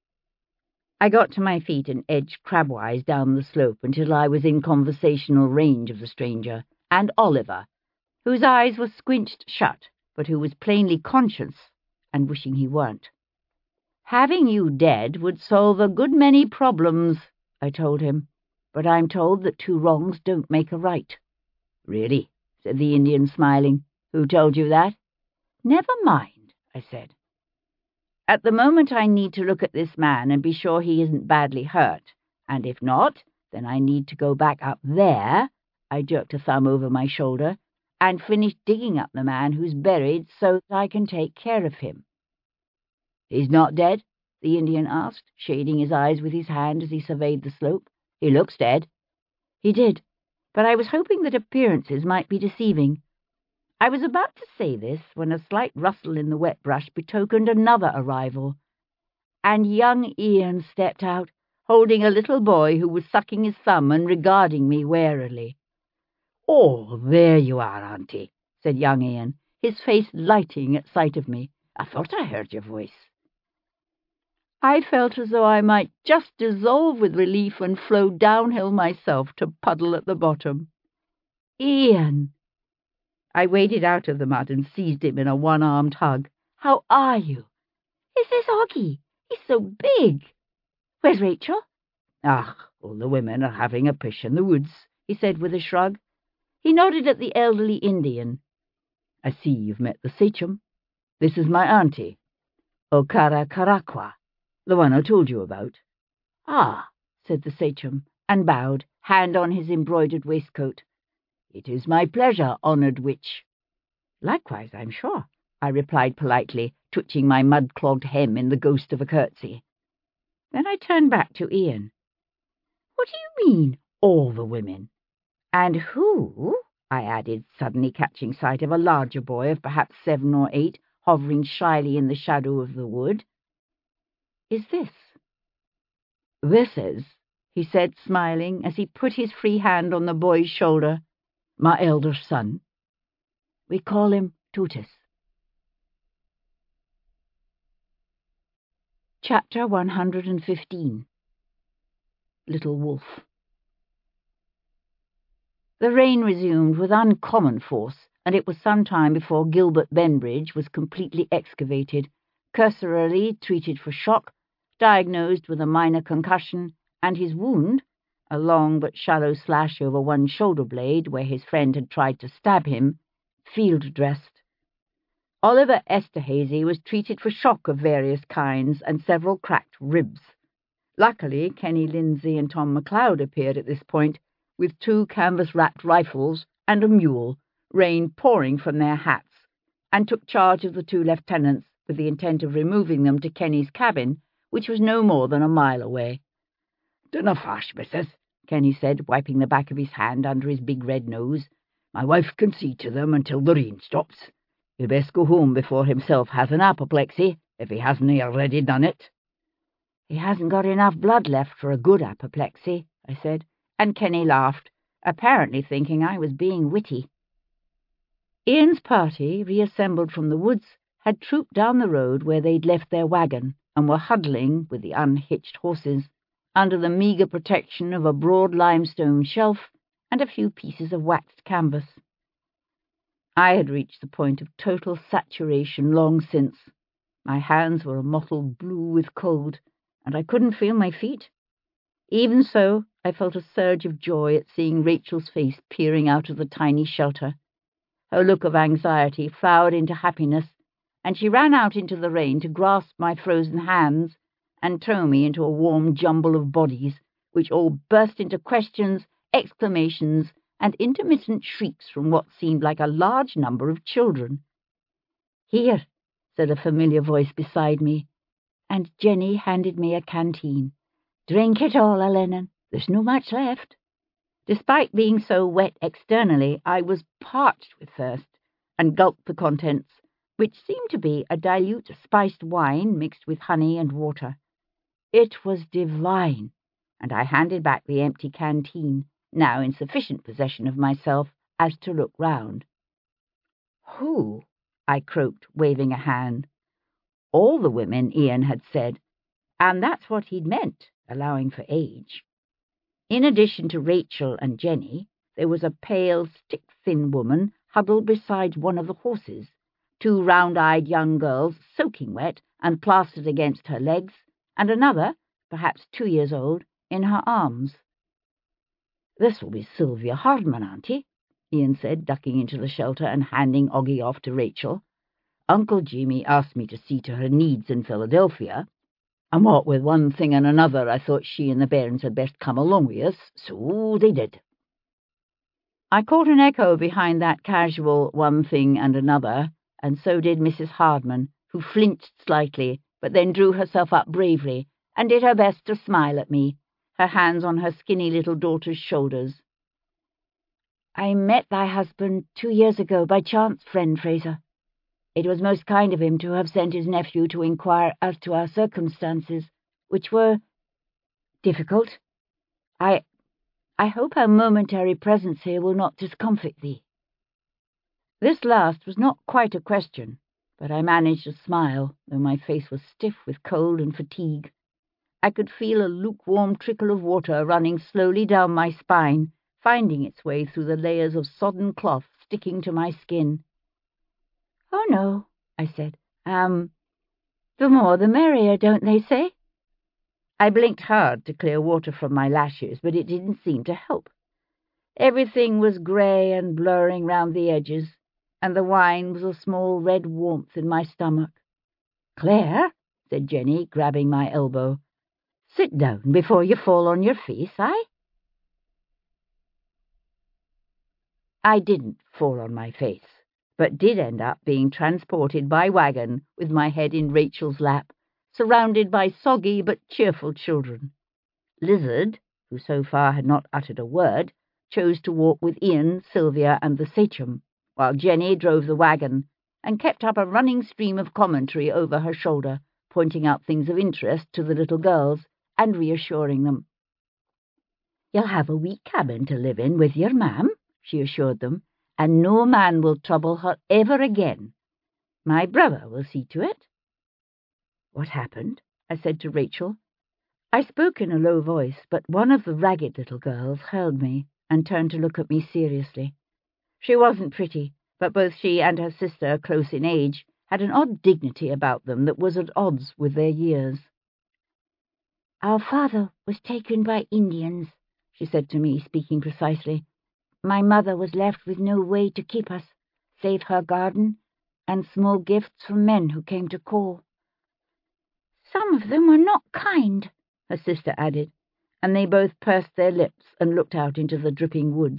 I got to my feet and edged crabwise down the slope until I was in conversational range of the stranger, and Oliver, whose eyes were squinched shut, but who was plainly conscious and wishing he weren't. "Having you dead would solve a good many problems," I told him, "but I'm told that two wrongs don't make a right." "Really?" said the Indian, smiling. "Who told you that?" "Never mind," I said. "At the moment I need to look at this man and be sure he isn't badly hurt, and if not, then I need to go back up there," I jerked a thumb over my shoulder, "and finish digging up the man who's buried so that I can take care of him." "He's not dead?" the Indian asked, shading his eyes with his hand as he surveyed the slope. "He looks dead." He did, but I was hoping that appearances might be deceiving. I was about to say this when a slight rustle in the wet brush betokened another arrival, and young Ian stepped out, holding a little boy who was sucking his thumb and regarding me warily. "Oh, there you are, Auntie," said young Ian, his face lighting at sight of me. "I thought I heard your voice." I felt as though I might just dissolve with relief and flow downhill myself to puddle at the bottom. "Ian!" I waded out of the mud and seized him in a one-armed hug. "How are you?" "Is this Oggy? He's so big." "Where's Rachel?" "Ah, all the women are having a pish in the woods," he said with a shrug. He nodded at the elderly Indian. "I see you've met the sachem. This is my auntie, Okara Karakwa, the one I told you about." "Ah," said the sachem, and bowed, hand on his embroidered waistcoat. "It is my pleasure, honoured witch." "Likewise, I'm sure," I replied politely, twitching my mud-clogged hem in the ghost of a curtsy. Then I turned back to Ian. "What do you mean, all the women? And who," I added, suddenly catching sight of a larger boy of perhaps seven or eight, hovering shyly in the shadow of the wood, "is this?" "This is," he said, smiling, as he put his free hand on the boy's shoulder, "my elder son. We call him Tutus." Chapter one hundred fifteen. Little Wolf. The rain resumed with uncommon force, and it was some time before Gilbert Benbridge was completely excavated, cursorily treated for shock, diagnosed with a minor concussion, and his wound, a long but shallow slash over one shoulder blade where his friend had tried to stab him, field-dressed. Oliver Esterhazy was treated for shock of various kinds and several cracked ribs. Luckily, Kenny Lindsay and Tom MacLeod appeared at this point, with two canvas-wrapped rifles and a mule, rain pouring from their hats, and took charge of the two lieutenants with the intent of removing them to Kenny's cabin, which was no more than a mile away. "Dinna fash, missus," Kenny said, wiping the back of his hand under his big red nose. "My wife can see to them until the rain stops. He'll best go home before himself has an apoplexy, if he hasn't already done it." "He hasn't got enough blood left for a good apoplexy," I said, and Kenny laughed, apparently thinking I was being witty. Ian's party, reassembled from the woods, had trooped down the road where they'd left their wagon, and were huddling, with the unhitched horses, under the meagre protection of a broad limestone shelf and a few pieces of waxed canvas. I had reached the point of total saturation long since. My hands were a mottled blue with cold, and I couldn't feel my feet. Even so, I felt a surge of joy at seeing Rachel's face peering out of the tiny shelter. Her look of anxiety flowered into happiness, and she ran out into the rain to grasp my frozen hands and throw me into a warm jumble of bodies, which all burst into questions, exclamations, and intermittent shrieks from what seemed like a large number of children. "Here," said a familiar voice beside me, and Jenny handed me a canteen. "Drink it all, Elenan. There's no much left." Despite being so wet externally, I was parched with thirst, and gulped the contents, which seemed to be a dilute spiced wine mixed with honey and water. It was divine, and I handed back the empty canteen, now in sufficient possession of myself as to look round. "Who?" I croaked, waving a hand. All the women, Ian had said, and that's what he'd meant, allowing for age. In addition to Rachel and Jenny, there was a pale, stick-thin woman, huddled beside one of the horses, two round-eyed young girls soaking wet and plastered against her legs, and another, perhaps two years old, in her arms. "This will be Sylvia Hardman, Auntie," Ian said, ducking into the shelter and handing Oggie off to Rachel. "Uncle Jimmy asked me to see to her needs in Philadelphia, and what with one thing and another I thought she and the bairns had best come along with us, so they did." I caught an echo behind that casual one thing and another, and so did Missus Hardman, who flinched slightly, but then drew herself up bravely and did her best to smile at me, her hands on her skinny little daughter's shoulders. "I met thy husband two years ago by chance, friend Fraser. It was most kind of him to have sent his nephew to inquire as to our circumstances, which were difficult. I... I hope our momentary presence here will not discomfit thee." This last was not quite a question, but I managed to smile, though my face was stiff with cold and fatigue. I could feel a lukewarm trickle of water running slowly down my spine, finding its way through the layers of sodden cloth sticking to my skin. "Oh, no," I said. Um, the more the merrier, don't they say?" I blinked hard to clear water from my lashes, but it didn't seem to help. Everything was grey and blurring round the edges, and the wine was a small red warmth in my stomach. "Claire," said Jenny, grabbing my elbow, "sit down before you fall on your face, aye?" I didn't fall on my face, but did end up being transported by wagon with my head in Rachel's lap, surrounded by soggy but cheerful children. Lizard, who so far had not uttered a word, chose to walk with Ian, Sylvia, and the sachem, while Jenny drove the wagon and kept up a running stream of commentary over her shoulder, pointing out things of interest to the little girls and reassuring them. "You'll have a wee cabin to live in with your mam," she assured them, "and no man will trouble her ever again. My brother will see to it." "What happened?" I said to Rachel. I spoke in a low voice, but one of the ragged little girls heard me and turned to look at me seriously. She wasn't pretty, but both she and her sister, close in age, had an odd dignity about them that was at odds with their years. "Our father was taken by Indians," she said to me, speaking precisely. "My mother was left with no way to keep us, save her garden and small gifts from men who came to call." "Some of them were not kind," her sister added, and they both pursed their lips and looked out into the dripping woods.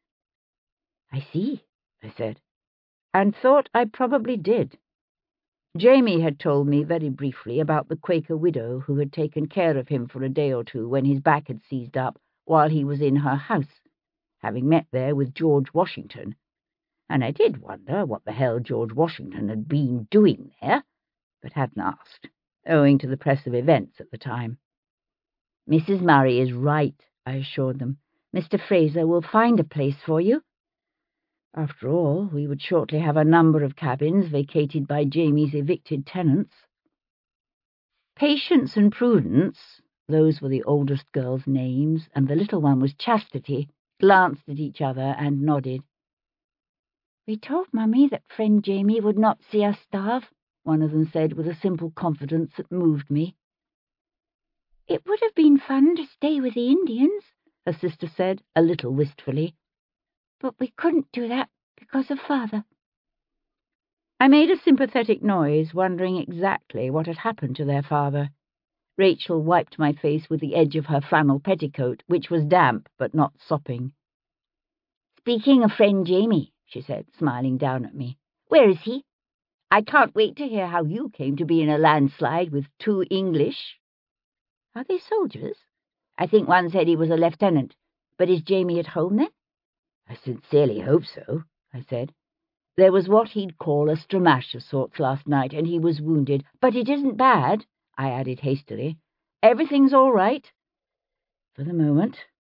"I see," I said, and thought I probably did. Jamie had told me very briefly about the Quaker widow who had taken care of him for a day or two when his back had seized up while he was in her house, having met there with George Washington, and I did wonder what the hell George Washington had been doing there, but hadn't asked, owing to the press of events at the time. "Missus Murray is right," I assured them. "Mister Fraser will find a place for you." After all, we would shortly have a number of cabins vacated by Jamie's evicted tenants. Patience and Prudence, those were the oldest girls' names, and the little one was Chastity, glanced at each other and nodded. "We told Mummy that friend Jamie would not see us starve," one of them said with a simple confidence that moved me. "It would have been fun to stay with the Indians," her sister said, a little wistfully. "But we couldn't do that because of Father." I made a sympathetic noise, wondering exactly what had happened to their father. Rachel wiped my face with the edge of her flannel petticoat, which was damp but not sopping. "Speaking of friend Jamie," she said, smiling down at me, "where is he? I can't wait to hear how you came to be in a landslide with two English. Are they soldiers? I think one said he was a lieutenant. But is Jamie at home, then?" "I sincerely hope so," I said. "There was what he'd call a stramash of sorts last night, and he was wounded. But it isn't bad," I added hastily. "Everything's all right. For the moment."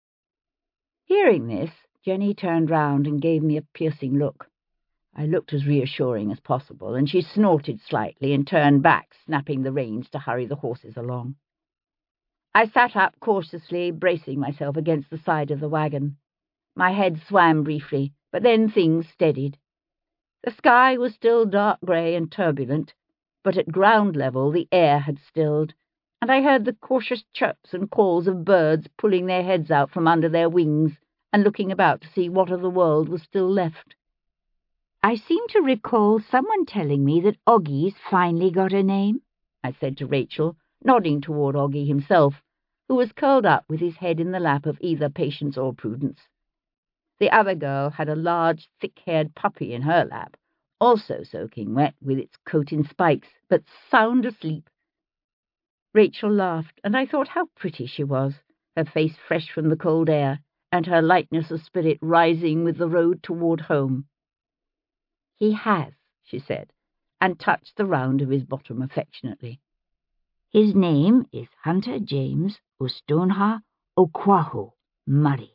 Hearing this, Jenny turned round and gave me a piercing look. I looked as reassuring as possible, and she snorted slightly and turned back, snapping the reins to hurry the horses along. I sat up cautiously, bracing myself against the side of the wagon. My head swam briefly, but then things steadied, The sky was still dark grey and turbulent, but at ground level the air had stilled, and I heard the cautious chirps and calls of birds pulling their heads out from under their wings and looking about to see what of the world was still left. I seem to recall someone telling me that Oggie's finally got a name, I said to Rachel, nodding toward Oggie himself, who was curled up with his head in the lap of either Patience or Prudence. The other girl had a large, thick-haired puppy in her lap, also soaking wet with its coat in spikes, but sound asleep. Rachel laughed, and I thought how pretty she was, her face fresh from the cold air, and her lightness of spirit rising with the road toward home. "He has," she said, and touched the round of his bottom affectionately. "His name is Hunter James O'Stoneha O'Quaho Murray.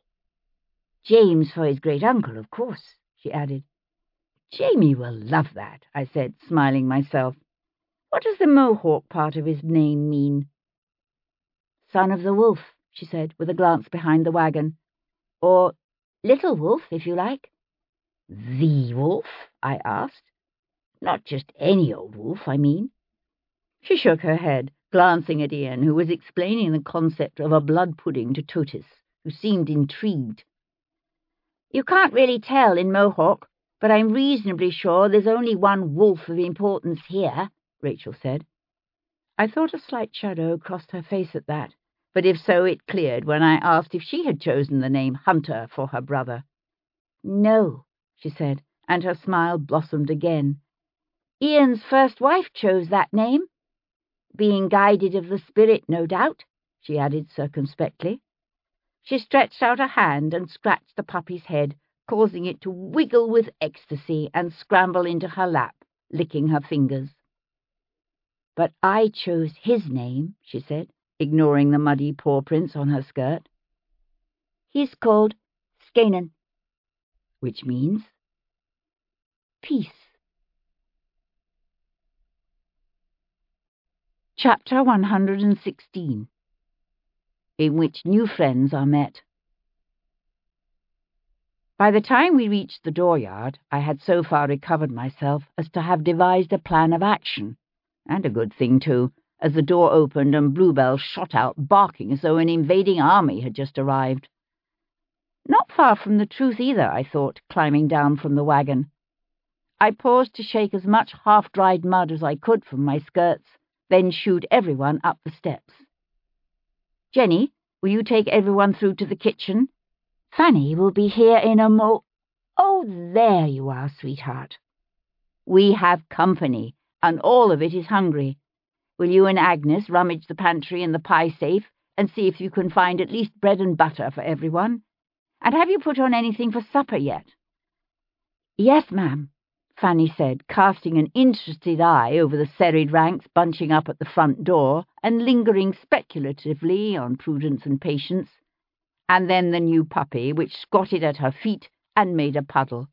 James for his great-uncle, of course," she added. "Jamie will love that," I said, smiling myself. "What does the Mohawk part of his name mean?" "Son of the Wolf," she said, with a glance behind the wagon. "Or Little Wolf, if you like." "The Wolf?" I asked. "Not just any old wolf, I mean." She shook her head, glancing at Ian, who was explaining the concept of a blood pudding to Totus, who seemed intrigued. "You can't really tell in Mohawk, but I'm reasonably sure there's only one wolf of importance here," Rachel said. I thought a slight shadow crossed her face at that, but if so it cleared when I asked if she had chosen the name Hunter for her brother. "No," she said, and her smile blossomed again. "Ian's first wife chose that name. Being guided of the spirit, no doubt," she added circumspectly. She stretched out a hand and scratched the puppy's head, causing it to wiggle with ecstasy and scramble into her lap, licking her fingers. "But I chose his name," she said, ignoring the muddy paw prints on her skirt. "He's called Skanen." "Which means?" "Peace." Chapter one hundred sixteen, in which new friends are met. By the time we reached the dooryard, I had so far recovered myself as to have devised a plan of action, and a good thing, too, as the door opened and Bluebell shot out, barking as though an invading army had just arrived. Not far from the truth either, I thought, climbing down from the wagon. I paused to shake as much half-dried mud as I could from my skirts, then shooed everyone up the steps. "Jenny, will you take everyone through to the kitchen? Fanny will be here in a mo... Oh, there you are, sweetheart. We have company, and all of it is hungry. Will you and Agnes rummage the pantry and the pie safe and see if you can find at least bread and butter for everyone? And have you put on anything for supper yet?" "Yes, ma'am," Fanny said, casting an interested eye over the serried ranks bunching up at the front door and lingering speculatively on Prudence and Patience, and then the new puppy, which squatted at her feet and made a puddle.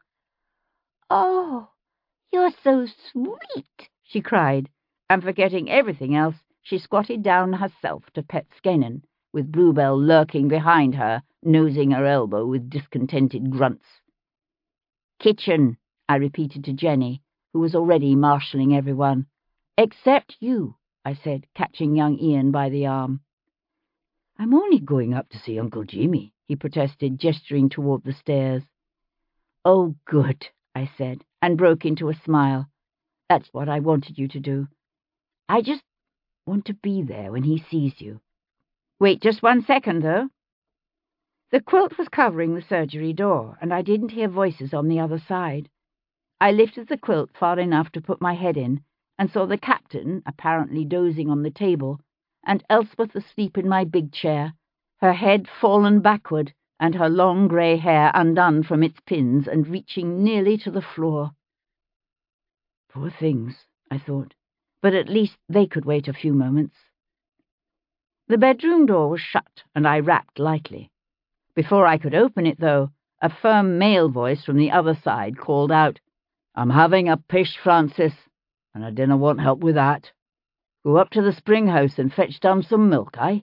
"Oh, you're so sweet," she cried, and forgetting everything else, she squatted down herself to pet Skanen, with Bluebell lurking behind her, nosing her elbow with discontented grunts. "Kitchen," I repeated to Jenny, who was already marshalling everyone. "Except you," I said, catching young Ian by the arm. "I'm only going up to see Uncle Jimmy," he protested, gesturing toward the stairs. "Oh, good," I said, and broke into a smile. "That's what I wanted you to do. I just want to be there when he sees you. Wait just one second, though." The quilt was covering the surgery door, and I didn't hear voices on the other side. I lifted the quilt far enough to put my head in, and saw the captain, apparently dozing on the table, and Elspeth asleep in my big chair, her head fallen backward, and her long grey hair undone from its pins and reaching nearly to the floor. Poor things, I thought, but at least they could wait a few moments. The bedroom door was shut, and I rapped lightly. Before I could open it, though, a firm male voice from the other side called out, "I'm having a pish, Francis, and I dinna want help with that. Go up to the spring house and fetch down some milk, aye?"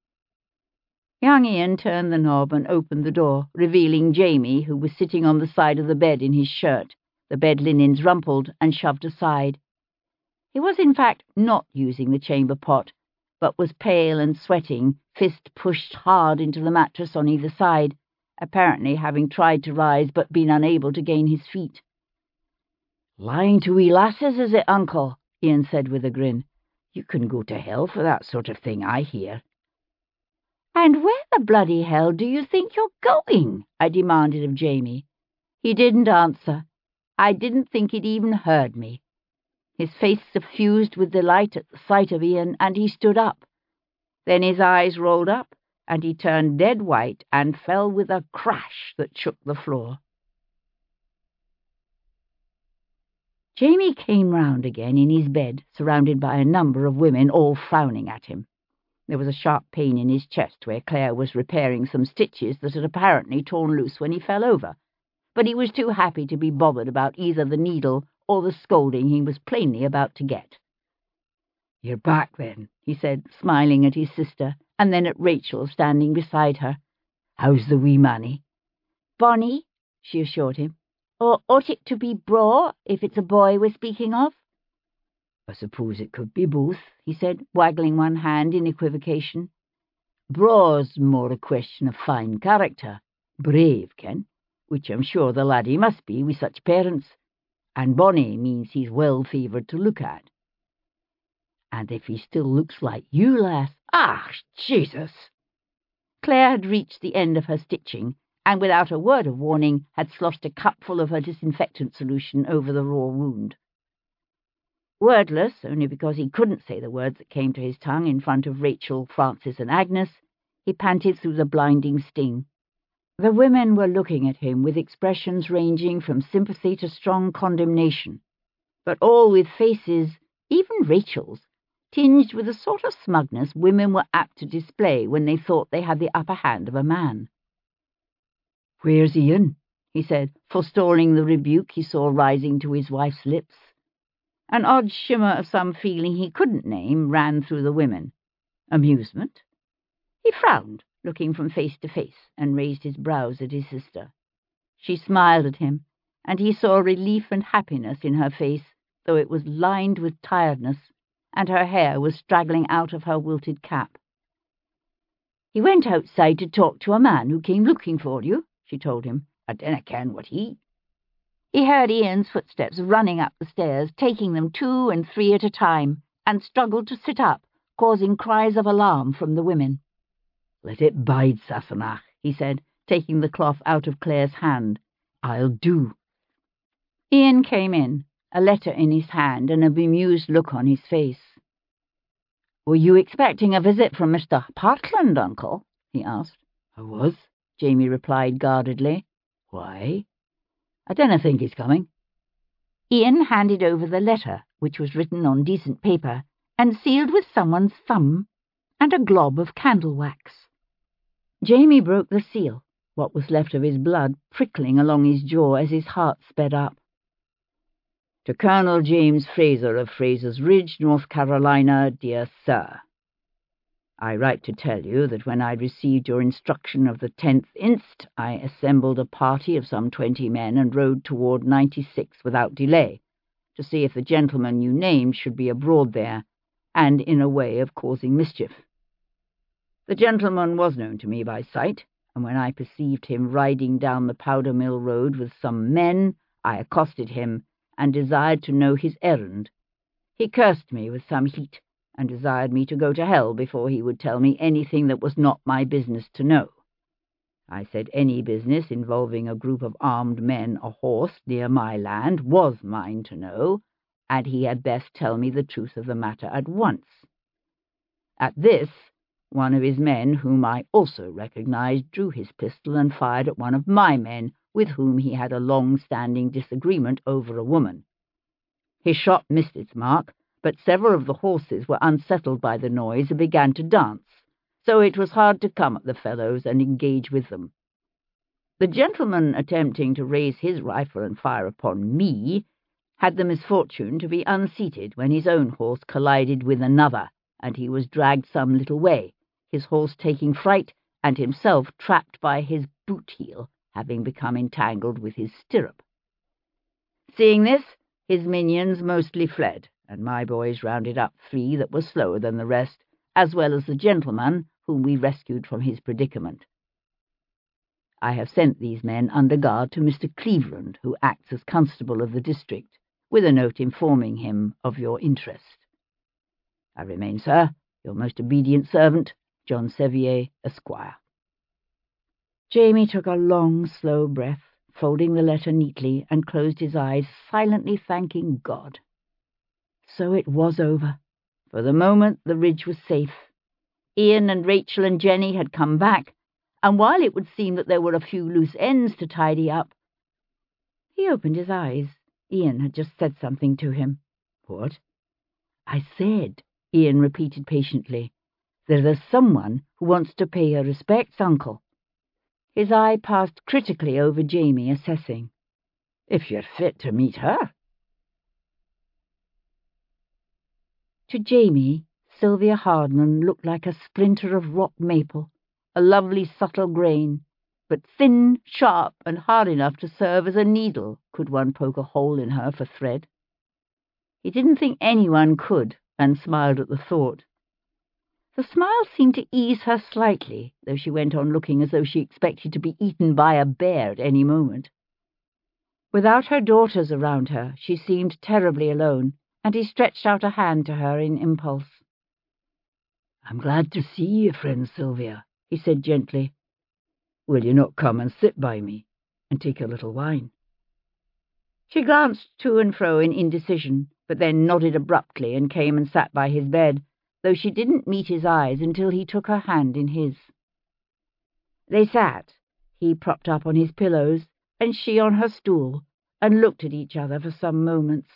Young Ian turned the knob and opened the door, revealing Jamie, who was sitting on the side of the bed in his shirt, the bed linens rumpled and shoved aside. He was in fact not using the chamber pot, but was pale and sweating, fist pushed hard into the mattress on either side, apparently having tried to rise but been unable to gain his feet. "Lying to wee lasses, is it, Uncle?" Ian said with a grin. "You can go to hell for that sort of thing, I hear." "And where the bloody hell do you think you're going?" I demanded of Jamie. He didn't answer. I didn't think he'd even heard me. His face suffused with delight at the sight of Ian, and he stood up. Then his eyes rolled up, and he turned dead white and fell with a crash that shook the floor. Jamie came round again in his bed, surrounded by a number of women, all frowning at him. There was a sharp pain in his chest where Claire was repairing some stitches that had apparently torn loose when he fell over, but he was too happy to be bothered about either the needle or the scolding he was plainly about to get. "You're back, then," he said, smiling at his sister, and then at Rachel standing beside her. "How's the wee manny?" "Bonny," she assured him. "Or ought it to be Braw, if it's a boy we're speaking of?" "I suppose it could be both," he said, waggling one hand in equivocation. "Braw's more a question of fine character, brave, Ken, which I'm sure the laddie must be with such parents, and bonny means he's well-favoured to look at. And if he still looks like you, lass, ah, Jesus!" Claire had reached the end of her stitching, and without a word of warning had sloshed a cupful of her disinfectant solution over the raw wound. Wordless, only because he couldn't say the words that came to his tongue in front of Rachel, Francis, and Agnes, he panted through the blinding sting. The women were looking at him with expressions ranging from sympathy to strong condemnation, but all with faces, even Rachel's, tinged with the sort of smugness women were apt to display when they thought they had the upper hand of a man. "Where's Ian?" he said, forestalling the rebuke he saw rising to his wife's lips. An odd shimmer of some feeling he couldn't name ran through the women. Amusement? He frowned, looking from face to face, and raised his brows at his sister. She smiled at him, and he saw relief and happiness in her face, though it was lined with tiredness, and her hair was straggling out of her wilted cap. "He went outside to talk to a man who came looking for you," she told him. "I dinna ken what he—" He heard Ian's footsteps running up the stairs, taking them two and three at a time, and struggled to sit up, causing cries of alarm from the women. "Let it bide, Sassenach," he said, taking the cloth out of Claire's hand. "I'll do." Ian came in, a letter in his hand and a bemused look on his face. "Were you expecting a visit from Mister Parkland, Uncle?" he asked. "I was," Jamie replied guardedly. "Why?" "I don't think he's coming." Ian handed over the letter, which was written on decent paper, and sealed with someone's thumb and a glob of candle wax. Jamie broke the seal, what was left of his blood prickling along his jaw as his heart sped up. "To Colonel James Fraser of Fraser's Ridge, North Carolina, dear Sir. I write to tell you that when I received your instruction of the tenth inst, I assembled a party of some twenty men and rode toward ninety-six without delay, to see if the gentleman you named should be abroad there, and in a way of causing mischief. The gentleman was known to me by sight, and when I perceived him riding down the Powder Mill Road with some men, I accosted him and desired to know his errand. He cursed me with some heat, and desired me to go to hell before he would tell me anything that was not my business to know. I said any business involving a group of armed men, a horse, near my land, was mine to know, and he had best tell me the truth of the matter at once. At this, one of his men, whom I also recognized, drew his pistol and fired at one of my men, with whom he had a long-standing disagreement over a woman. His shot missed its mark, but several of the horses were unsettled by the noise and began to dance, so it was hard to come at the fellows and engage with them. The gentleman attempting to raise his rifle and fire upon me had the misfortune to be unseated when his own horse collided with another, and he was dragged some little way, his horse taking fright and himself trapped by his boot heel, having become entangled with his stirrup. Seeing this, his minions mostly fled, and my boys rounded up three that were slower than the rest, as well as the gentleman whom we rescued from his predicament. I have sent these men under guard to Mister Cleveland, who acts as constable of the district, with a note informing him of your interest. I remain, sir, your most obedient servant, John Sevier, Esquire. Jamie took a long, slow breath, folding the letter neatly, and closed his eyes, silently thanking God. So it was over. For the moment, the ridge was safe. Ian and Rachel and Jenny had come back, and while it would seem that there were a few loose ends to tidy up, he opened his eyes. Ian had just said something to him. What? I said, Ian repeated patiently, that there's someone who wants to pay her respects, uncle. His eye passed critically over Jamie, assessing. If you're fit to meet her. To Jamie, Sylvia Hardman looked like a splinter of rock maple, a lovely subtle grain, but thin, sharp, and hard enough to serve as a needle, could one poke a hole in her for thread. He didn't think anyone could, and smiled at the thought. The smile seemed to ease her slightly, though she went on looking as though she expected to be eaten by a bear at any moment. Without her daughters around her, she seemed terribly alone, and he stretched out a hand to her in impulse. I'm glad to see you, friend Sylvia, he said gently. Will you not come and sit by me, and take a little wine? She glanced to and fro in indecision, but then nodded abruptly and came and sat by his bed, though she didn't meet his eyes until he took her hand in his. They sat, he propped up on his pillows, and she on her stool, and looked at each other for some moments.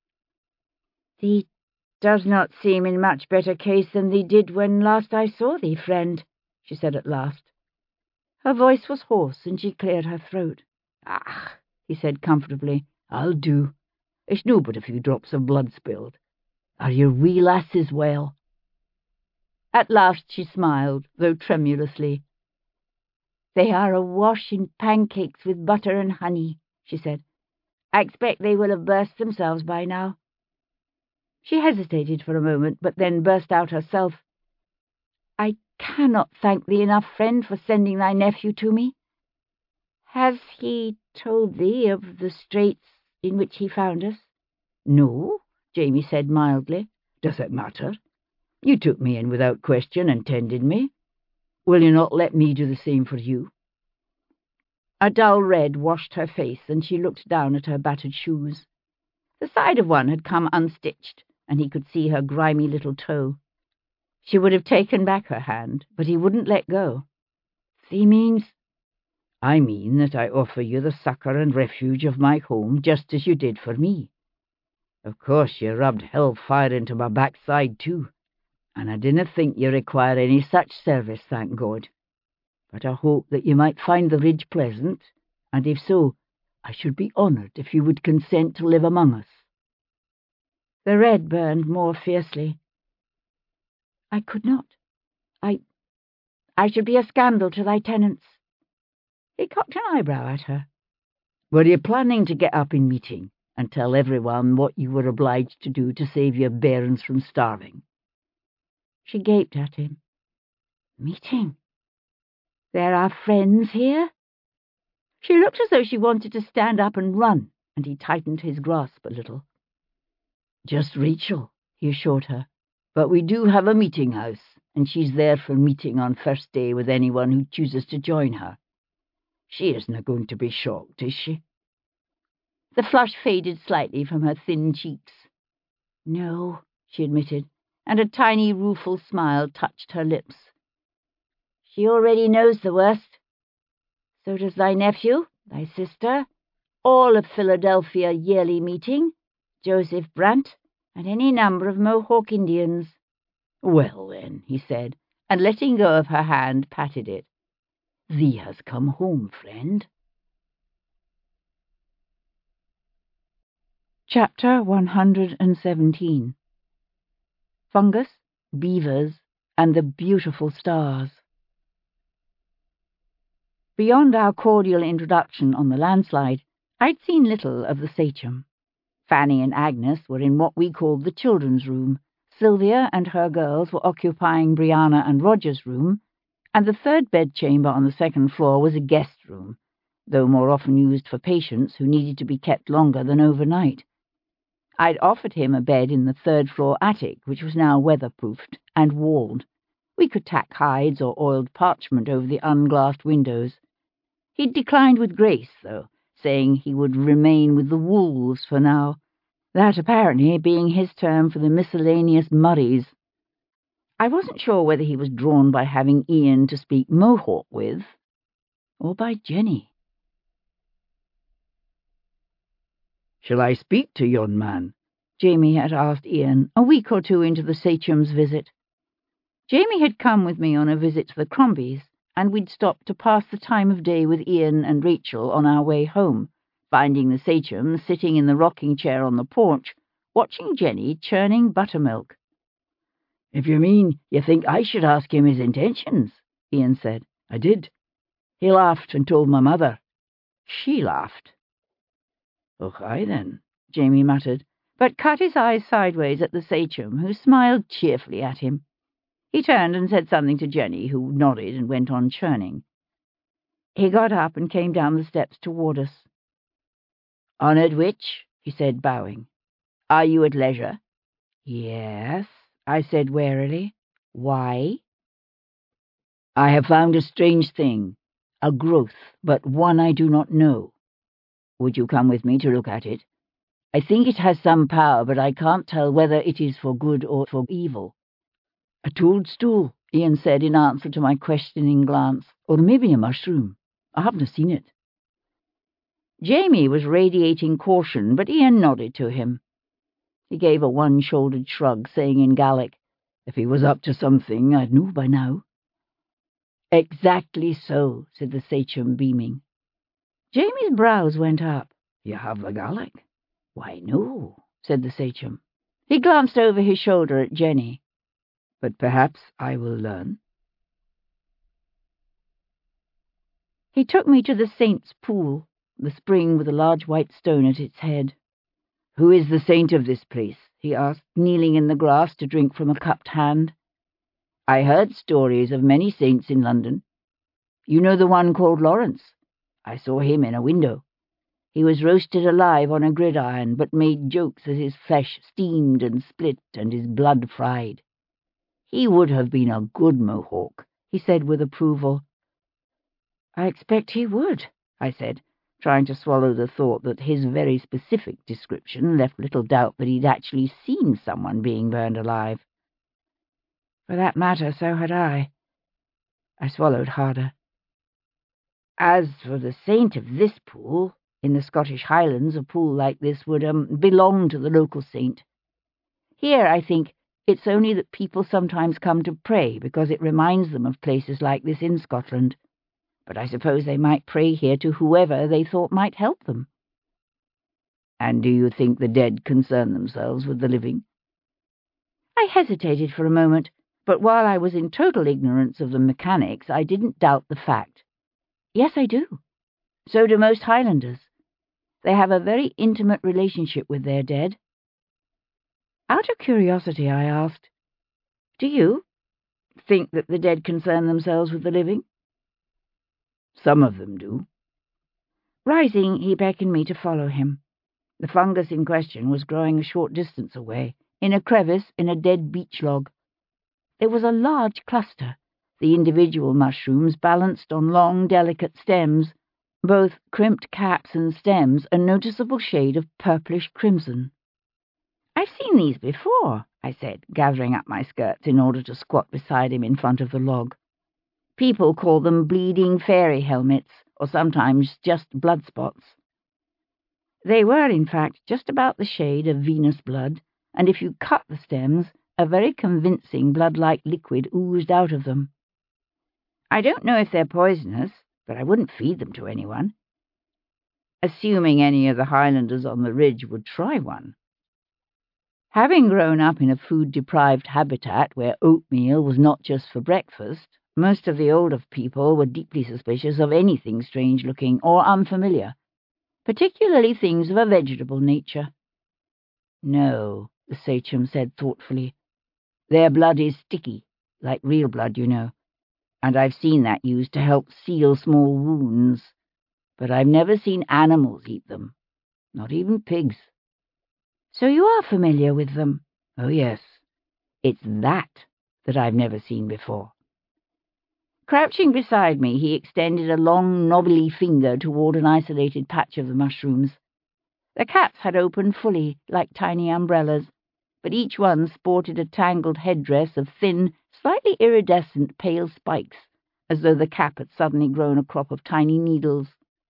Thee does not seem in much better case than thee did when last I saw thee, friend, she said at last. Her voice was hoarse, and she cleared her throat. Ah, he said comfortably, I'll do. It's no but a few drops of blood spilled. Are your wee lasses well? At last she smiled, though tremulously. They are awash in pancakes with butter and honey, she said. I expect they will have burst themselves by now. She hesitated for a moment, but then burst out herself. I cannot thank thee enough, friend, for sending thy nephew to me. Has he told thee of the straits in which he found us? No, Jamie said mildly. Does it matter? You took me in without question and tended me. Will you not let me do the same for you? A dull red washed her face, and she looked down at her battered shoes. The side of one had come unstitched, and he could see her grimy little toe. She would have taken back her hand, but he wouldn't let go. Thee means... I mean that I offer you the succour and refuge of my home, just as you did for me. Of course, you rubbed hell fire into my backside, too, and I dinna think you require any such service, thank God. But I hope that you might find the ridge pleasant, and if so, I should be honoured if you would consent to live among us. The red burned more fiercely. I could not. I... I should be a scandal to thy tenants. He cocked an eyebrow at her. Were you planning to get up in meeting and tell everyone what you were obliged to do to save your bairns from starving? She gaped at him. Meeting? There are friends here? She looked as though she wanted to stand up and run, and he tightened his grasp a little. Just Rachel, he assured her. But we do have a meeting house, and she's there for meeting on first day with anyone who chooses to join her. She isn't going to be shocked, is she? The flush faded slightly from her thin cheeks. No, she admitted, and a tiny rueful smile touched her lips. She already knows the worst. So does thy nephew, thy sister, all of Philadelphia yearly meeting, Joseph Brant, and any number of Mohawk Indians. Well, then, he said, and letting go of her hand, patted it. Thee has come home, friend. Chapter one hundred seventeen. Fungus, Beavers, and the Beautiful Stars. Beyond our cordial introduction on the landslide, I'd seen little of the sachem. Fanny and Agnes were in what we called the children's room. Sylvia and her girls were occupying Brianna and Roger's room, and the third bedchamber on the second floor was a guest room, though more often used for patients who needed to be kept longer than overnight. I'd offered him a bed in the third-floor attic, which was now weatherproofed and walled. We could tack hides or oiled parchment over the unglassed windows. He'd declined with grace, though, saying he would remain with the wolves for now, that apparently being his term for the miscellaneous Murrays. I wasn't sure whether he was drawn by having Ian to speak Mohawk with, or by Jenny. "Shall I speak to yon man?" Jamie had asked Ian a week or two into the Sachem's visit. Jamie had come with me on a visit to the Crombies, and we'd stopped to pass the time of day with Ian and Rachel on our way home, finding the Sachem sitting in the rocking chair on the porch, watching Jenny churning buttermilk. "If you mean you think I should ask him his intentions," Ian said, "I did. He laughed and told my mother. She laughed." "Oh, aye, then," Jamie muttered, but cut his eyes sideways at the Sachem, who smiled cheerfully at him. He turned and said something to Jenny, who nodded and went on churning. He got up and came down the steps toward us. "Honoured witch," he said, bowing, "are you at leisure?" "Yes," I said warily. "Why?" "I have found a strange thing, a growth, but one I do not know. Would you come with me to look at it? I think it has some power, but I can't tell whether it is for good or for evil." "A toadstool," Ian said in answer to my questioning glance, "or maybe a mushroom. I haven't seen it." Jamie was radiating caution, but Ian nodded to him. He gave a one-shouldered shrug, saying in Gaelic, "If he was up to something, I'd know by now." "Exactly so," said the Sachem, beaming. Jamie's brows went up. "You have the Gaelic?" "Why, no," said the Sachem. He glanced over his shoulder at Jenny. "But perhaps I will learn." He took me to the Saint's Pool, the spring with a large white stone at its head. "Who is the saint of this place?" he asked, kneeling in the grass to drink from a cupped hand. "I heard stories of many saints in London. You know the one called Lawrence? I saw him in a window. He was roasted alive on a gridiron, but made jokes as his flesh steamed and split and his blood fried. He would have been a good Mohawk," he said with approval. "I expect he would," I said, trying to swallow the thought that his very specific description left little doubt that he'd actually seen someone being burned alive. For that matter, so had I. I swallowed harder. "As for the saint of this pool, in the Scottish Highlands a pool like this would um, belong to the local saint. Here, I think, it's only that people sometimes come to pray because it reminds them of places like this in Scotland. But I suppose they might pray here to whoever they thought might help them." "And do you think the dead concern themselves with the living?" I hesitated for a moment, but while I was in total ignorance of the mechanics, I didn't doubt the fact. Yes, I do. So do most Highlanders. They have a very intimate relationship with their dead. Out of curiosity, I asked, "Do you think that the dead concern themselves with the living?" "Some of them do." Rising, he beckoned me to follow him. The fungus in question was growing a short distance away, in a crevice in a dead beech log. There was a large cluster, the individual mushrooms balanced on long, delicate stems, both crimped caps and stems a noticeable shade of purplish crimson. "I've seen these before," I said, gathering up my skirts in order to squat beside him in front of the log. "People call them bleeding fairy helmets, or sometimes just blood spots." They were, in fact, just about the shade of venous blood, and if you cut the stems, a very convincing blood-like liquid oozed out of them. "I don't know if they're poisonous, but I wouldn't feed them to anyone." Assuming any of the Highlanders on the ridge would try one. Having grown up in a food-deprived habitat where oatmeal was not just for breakfast, most of the older people were deeply suspicious of anything strange-looking or unfamiliar, particularly things of a vegetable nature. No, the sachem said thoughtfully. Their blood is sticky, like real blood, you know, and I've seen that used to help seal small wounds, but I've never seen animals eat them, not even pigs. So you are familiar with them? Oh, yes. It's that that I've never seen before. Crouching beside me, he extended a long, knobbly finger toward an isolated patch of the mushrooms. The caps had opened fully, like tiny umbrellas, but each one sported a tangled headdress of thin, slightly iridescent pale spikes, as though the cap had suddenly grown a crop of tiny needles.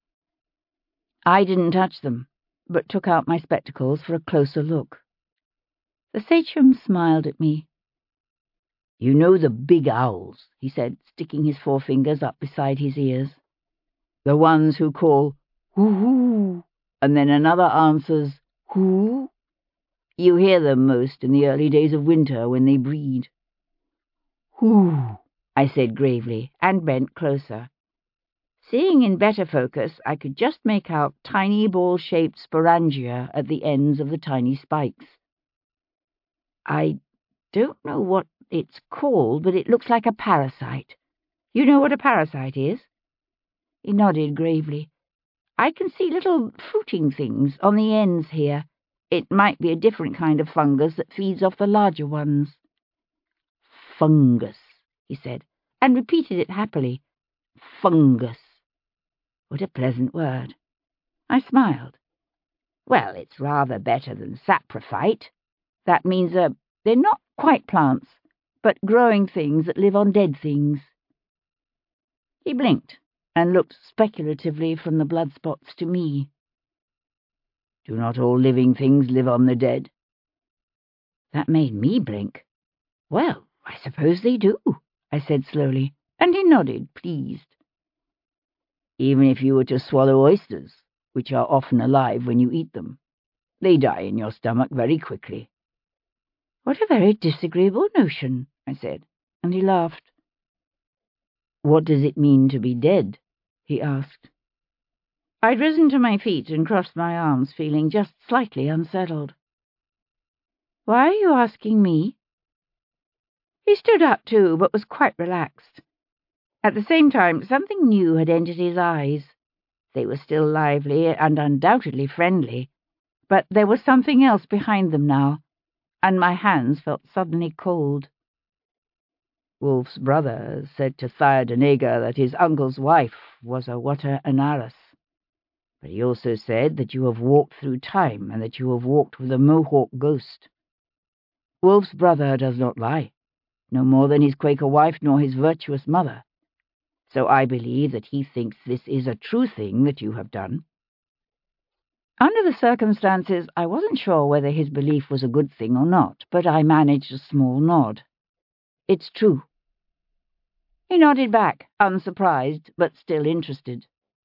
I didn't touch them, but took out my spectacles for a closer look. The sachem smiled at me. You know the big owls, he said, sticking his forefingers up beside his ears. The ones who call, hoo-hoo, and then another answers, hoo. You hear them most in the early days of winter when they breed. Hoo, I said gravely, and bent closer. Seeing in better focus, I could just make out tiny ball-shaped sporangia at the ends of the tiny spikes. I don't know what it's called, but it looks like a parasite. You know what a parasite is? He nodded gravely. I can see little fruiting things on the ends here. It might be a different kind of fungus that feeds off the larger ones. Fungus, he said, and repeated it happily. Fungus. What a pleasant word. I smiled. Well, it's rather better than saprophyte. That means uh, they're not quite plants, but growing things that live on dead things. He blinked and looked speculatively from the blood spots to me. Do not all living things live on the dead? That made me blink. Well, I suppose they do, I said slowly, and he nodded, pleased. Even if you were to swallow oysters, which are often alive when you eat them, they die in your stomach very quickly. What a very disagreeable notion, I said, and he laughed. What does it mean to be dead? He asked. I'd risen to my feet and crossed my arms, feeling just slightly unsettled. Why are you asking me? He stood up too, but was quite relaxed. At the same time, something new had entered his eyes. They were still lively and undoubtedly friendly, but there was something else behind them now, and my hands felt suddenly cold. Wolf's brother said to Thyardanega that his uncle's wife was a Wata Anaris, but he also said that you have walked through time and that you have walked with a Mohawk ghost. Wolf's brother does not lie, no more than his Quaker wife nor his virtuous mother. So I believe that he thinks this is a true thing that you have done. Under the circumstances, I wasn't sure whether his belief was a good thing or not, but I managed a small nod. It's true. He nodded back, unsurprised, but still interested.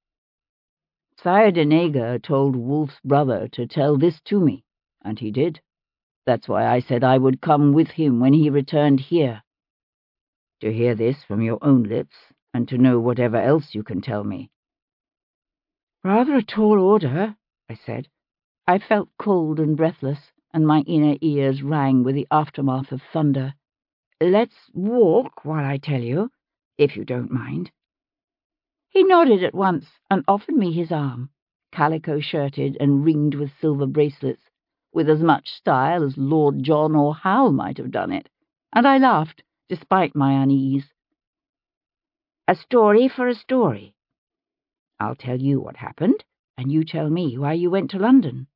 Thyardanega told Wolf's brother to tell this to me, and he did. That's why I said I would come with him when he returned here. To hear this from your own lips, and to know whatever else you can tell me. Rather a tall order, I said. I felt cold and breathless, and my inner ears rang with the aftermath of thunder. Let's walk while I tell you, if you don't mind. He nodded at once and offered me his arm, calico-shirted and ringed with silver bracelets, with as much style as Lord John or Hal might have done it, and I laughed, despite my unease. A story for a story. I'll tell you what happened, and you tell me why you went to London.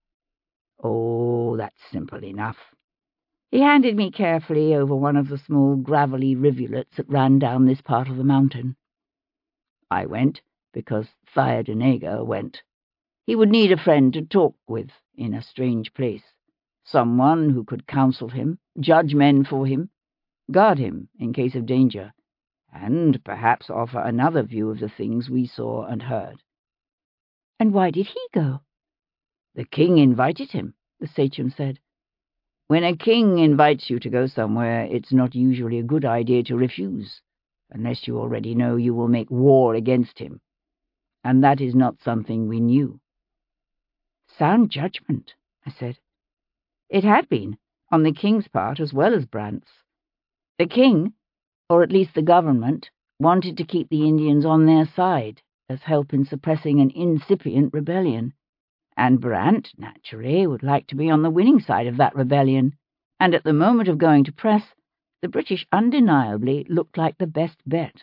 Oh, that's simple enough. He handed me carefully over one of the small gravelly rivulets that ran down this part of the mountain. I went because Thyardanega went. He would need a friend to talk with in a strange place, someone who could counsel him, judge men for him, guard him in case of danger, and perhaps offer another view of the things we saw and heard. And why did he go? The king invited him, the sachem said. When a king invites you to go somewhere, it's not usually a good idea to refuse, unless you already know you will make war against him. And that is not something we knew. Sound judgment, I said. It had been, on the king's part as well as Brant's. The king, or at least the government, wanted to keep the Indians on their side as help in suppressing an incipient rebellion, and Brant, naturally, would like to be on the winning side of that rebellion, and at the moment of going to press, the British undeniably looked like the best bet.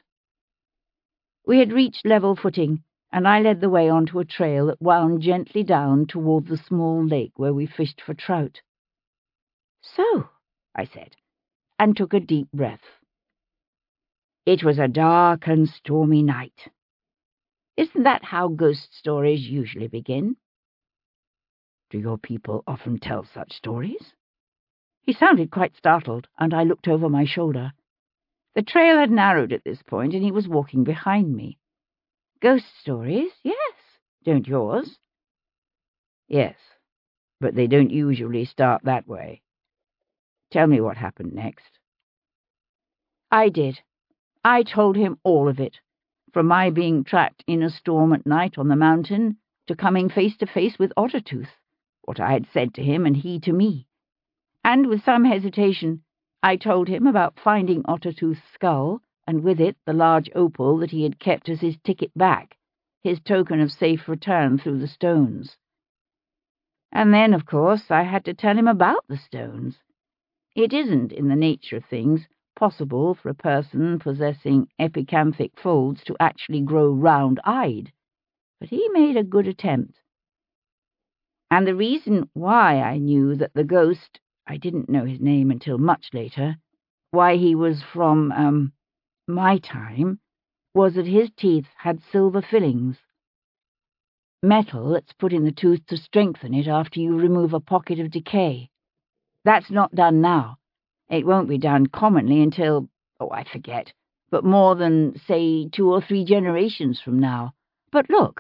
We had reached level footing, and I led the way onto a trail that wound gently down toward the small lake where we fished for trout. "So," I said, and took a deep breath. It was a dark and stormy night. Isn't that how ghost stories usually begin? Do your people often tell such stories? He sounded quite startled, and I looked over my shoulder. The trail had narrowed at this point, and he was walking behind me. Ghost stories, yes. Don't yours? Yes, but they don't usually start that way. Tell me what happened next. I did. I told him all of it, from my being trapped in a storm at night on the mountain to coming face to face with Ottertooth, what I had said to him and he to me. And with some hesitation, I told him about finding Ottertooth's skull, and with it the large opal that he had kept as his ticket back, his token of safe return through the stones. And then, of course, I had to tell him about the stones. It isn't, in the nature of things, possible for a person possessing epicanthic folds to actually grow round-eyed, but he made a good attempt. And the reason why I knew that the ghost, I didn't know his name until much later, why he was from, um, my time, was that his teeth had silver fillings. Metal that's put in the tooth to strengthen it after you remove a pocket of decay. That's not done now. It won't be done commonly until, oh, I forget, but more than, say, two or three generations from now. But look.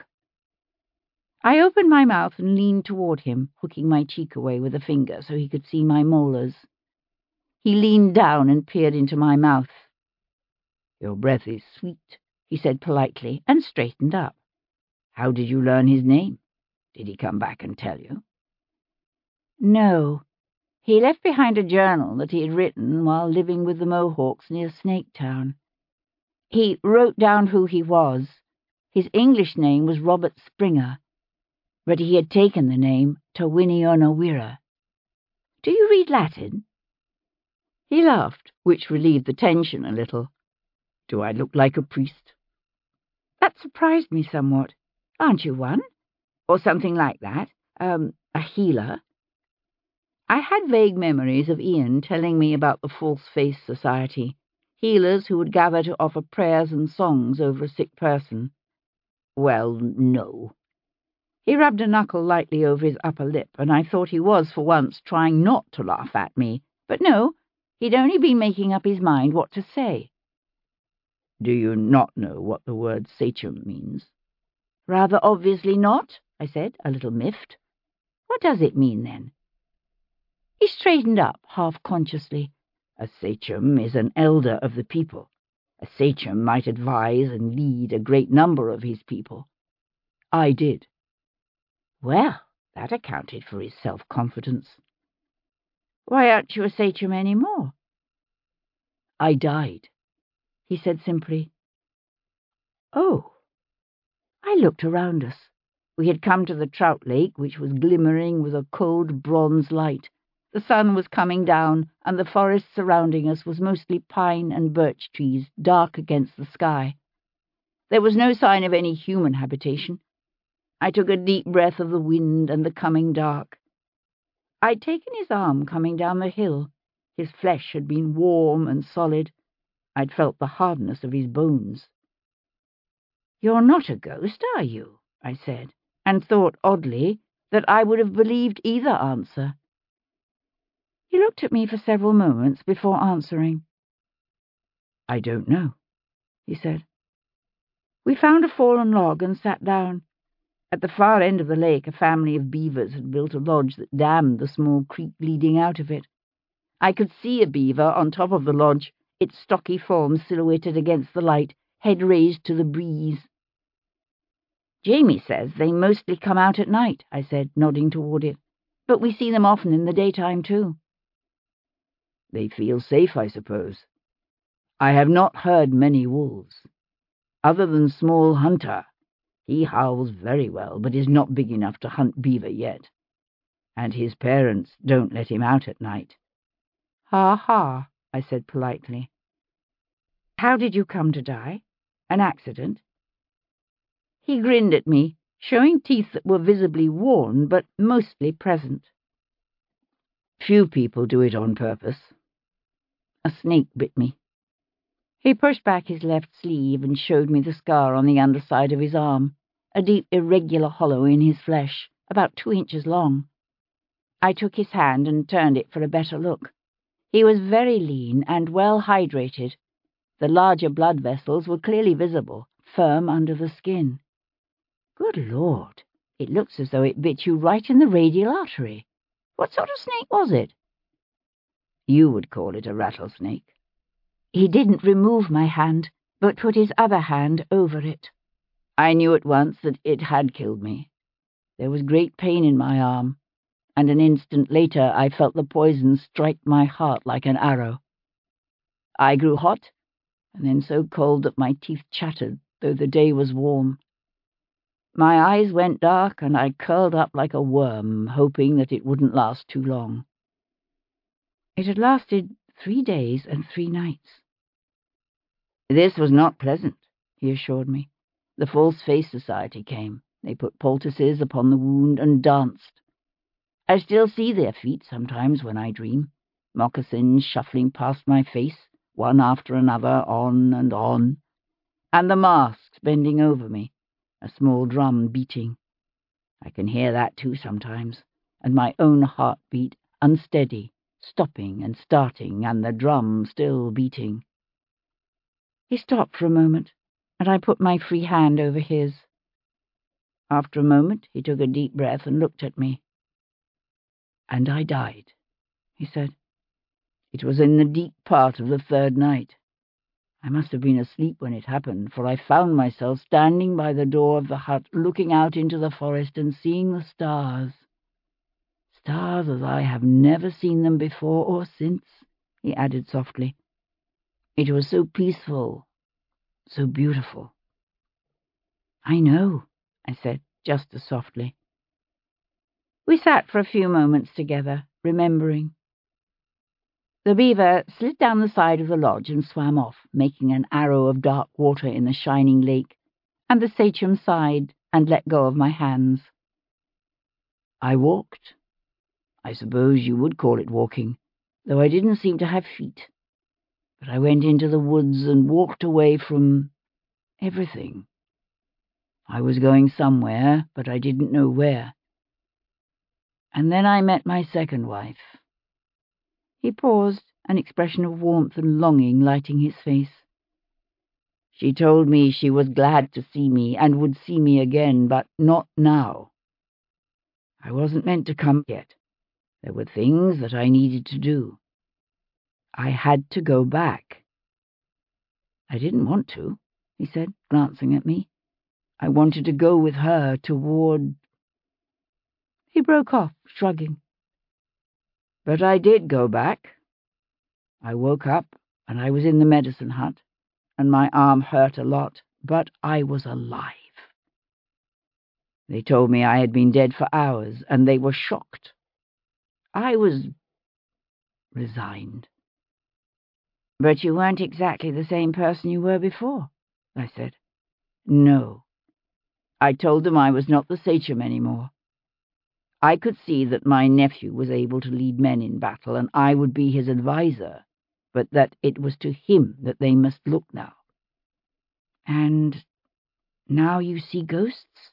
I opened my mouth and leaned toward him, hooking my cheek away with a finger so he could see my molars. He leaned down and peered into my mouth. Your breath is sweet, he said politely, and straightened up. How did you learn his name? Did he come back and tell you? No. He left behind a journal that he had written while living with the Mohawks near Snaketown. He wrote down who he was. His English name was Robert Springer, but he had taken the name Tawiniona. Do you read Latin? He laughed, which relieved the tension a little. Do I look like a priest? That surprised me somewhat. Aren't you one? Or something like that? Um, a healer? I had vague memories of Ian telling me about the False Face Society, healers who would gather to offer prayers and songs over a sick person. Well, no. He rubbed a knuckle lightly over his upper lip, and I thought he was, for once, trying not to laugh at me. But no, he'd only been making up his mind what to say. Do you not know what the word sachem means? Rather obviously not, I said, a little miffed. What does it mean, then? He straightened up, half-consciously. A sachem is an elder of the people. A sachem might advise and lead a great number of his people. I did. Well, that accounted for his self-confidence. Why aren't you a sachem any more? I died, he said simply. Oh. I looked around us. We had come to the trout lake, which was glimmering with a cold bronze light. The sun was coming down, and the forest surrounding us was mostly pine and birch trees, dark against the sky. There was no sign of any human habitation. I took a deep breath of the wind and the coming dark. I'd taken his arm coming down the hill. His flesh had been warm and solid. I'd felt the hardness of his bones. You're not a ghost, are you? I said, and thought, oddly, that I would have believed either answer. He looked at me for several moments before answering. I don't know, he said. We found a fallen log and sat down. At the far end of the lake, a family of beavers had built a lodge that dammed the small creek leading out of it. I could see a beaver on top of the lodge, its stocky form silhouetted against the light, head raised to the breeze. Jamie says they mostly come out at night, I said, nodding toward it. But we see them often in the daytime, too. They feel safe, I suppose. I have not heard many wolves. Other than small Hunter, he howls very well, but is not big enough to hunt beaver yet. And his parents don't let him out at night. Ha ha, I said politely. How did you come to die? An accident? He grinned at me, showing teeth that were visibly worn, but mostly present. Few people do it on purpose. A snake bit me. He pushed back his left sleeve and showed me the scar on the underside of his arm, a deep, irregular hollow in his flesh, about two inches long. I took his hand and turned it for a better look. He was very lean and well hydrated. The larger blood vessels were clearly visible, firm under the skin. Good Lord, it looks as though it bit you right in the radial artery. What sort of snake was it? You would call it a rattlesnake. He didn't remove my hand, but put his other hand over it. I knew at once that it had killed me. There was great pain in my arm, and an instant later I felt the poison strike my heart like an arrow. I grew hot, and then so cold that my teeth chattered, though the day was warm. My eyes went dark, and I curled up like a worm, hoping that it wouldn't last too long. It had lasted three days and three nights. This was not pleasant, he assured me. The False Face Society came. They put poultices upon the wound and danced. I still see their feet sometimes when I dream, moccasins shuffling past my face, one after another, on and on, and the masks bending over me, a small drum beating. I can hear that too sometimes, and my own heartbeat unsteady, stopping and starting, and the drum still beating. He stopped for a moment, and I put my free hand over his. After a moment, he took a deep breath and looked at me. "And I died," he said. "It was in the deep part of the third night. I must have been asleep when it happened, for I found myself standing by the door of the hut, looking out into the forest and seeing the stars. Stars as I have never seen them before or since," he added softly. "It was so peaceful, so beautiful." "I know," I said, just as softly. We sat for a few moments together, remembering. The beaver slid down the side of the lodge and swam off, making an arrow of dark water in the shining lake, and the sachem sighed and let go of my hands. I walked. I suppose you would call it walking, though I didn't seem to have feet. But I went into the woods and walked away from everything. I was going somewhere, but I didn't know where. And then I met my second wife." He paused, an expression of warmth and longing lighting his face. "She told me she was glad to see me and would see me again, but not now. I wasn't meant to come yet. There were things that I needed to do. I had to go back." "I didn't want to," he said, glancing at me. "I wanted to go with her toward—" He broke off, shrugging. "But I did go back. I woke up, and I was in the medicine hut, and my arm hurt a lot, but I was alive. They told me I had been dead for hours, and they were shocked. I was resigned." "But you weren't exactly the same person you were before," I said. "No. I told them I was not the sachem anymore. I could see that my nephew was able to lead men in battle, and I would be his adviser, but that it was to him that they must look now." "And now you see ghosts?"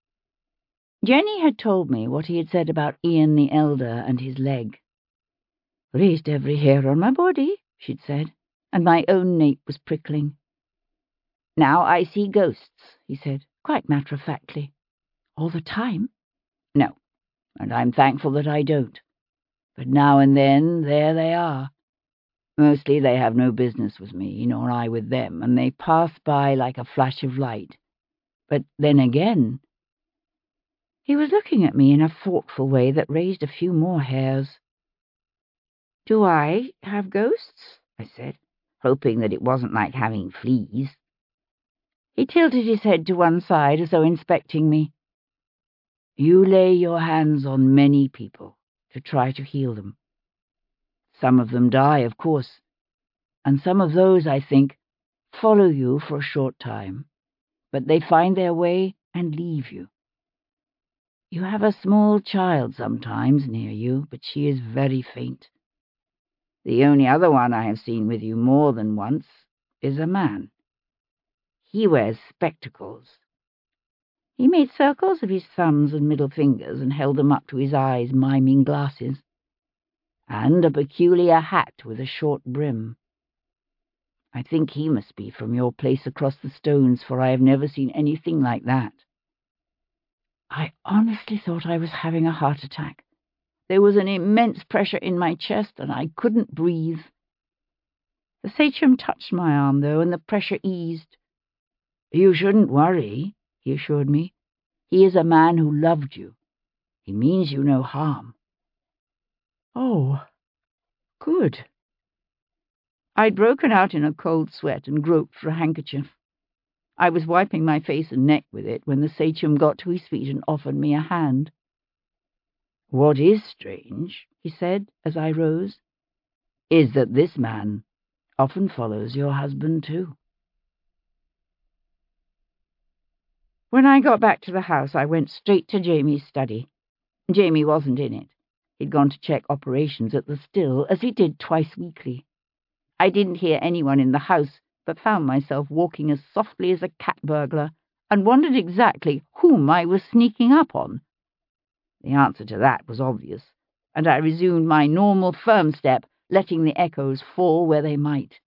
Jenny had told me what he had said about Ian the Elder and his leg. "Raised every hair on my body," she'd said, and my own nape was prickling. "Now I see ghosts," he said, quite matter-of-factly. "All the time?" "No, and I'm thankful that I don't. But now and then, there they are. Mostly they have no business with me, nor I with them, and they pass by like a flash of light. But then again..." He was looking at me in a thoughtful way that raised a few more hairs. "Do I have ghosts?" I said, hoping that it wasn't like having fleas. He tilted his head to one side as though inspecting me. "You lay your hands on many people to try to heal them. Some of them die, of course, and some of those, I think, follow you for a short time, but they find their way and leave you. You have a small child sometimes near you, but she is very faint. The only other one I have seen with you more than once is a man. He wears spectacles." He made circles of his thumbs and middle fingers and held them up to his eyes, miming glasses. "And a peculiar hat with a short brim. I think he must be from your place across the stones, for I have never seen anything like that." I honestly thought I was having a heart attack. There was an immense pressure in my chest, and I couldn't breathe. The sachem touched my arm, though, and the pressure eased. "You shouldn't worry," he assured me. "He is a man who loved you. He means you no harm." "Oh, good." I'd broken out in a cold sweat and groped for a handkerchief. I was wiping my face and neck with it when the sachem got to his feet and offered me a hand. "What is strange," he said as I rose, "is that this man often follows your husband too." When I got back to the house, I went straight to Jamie's study. Jamie wasn't in it. He'd gone to check operations at the still, as he did twice weekly. I didn't hear anyone in the house, but found myself walking as softly as a cat burglar, and wondered exactly whom I was sneaking up on. The answer to that was obvious, and I resumed my normal firm step, letting the echoes fall where they might.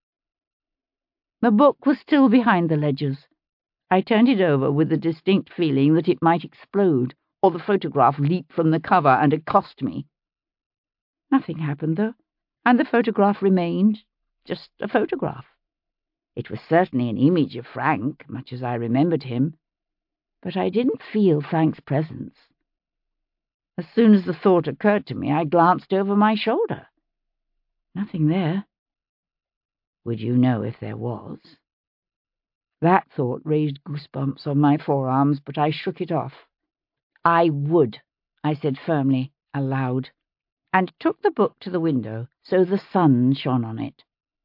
The book was still behind the ledgers. I turned it over with the distinct feeling that it might explode, or the photograph leap from the cover and accost me. Nothing happened, though, and the photograph remained just a photograph. It was certainly an image of Frank, much as I remembered him, but I didn't feel Frank's presence. As soon as the thought occurred to me, I glanced over my shoulder. Nothing there. Would you know if there was? That thought raised goosebumps on my forearms, but I shook it off. "I would," I said firmly, aloud, and took the book to the window so the sun shone on it.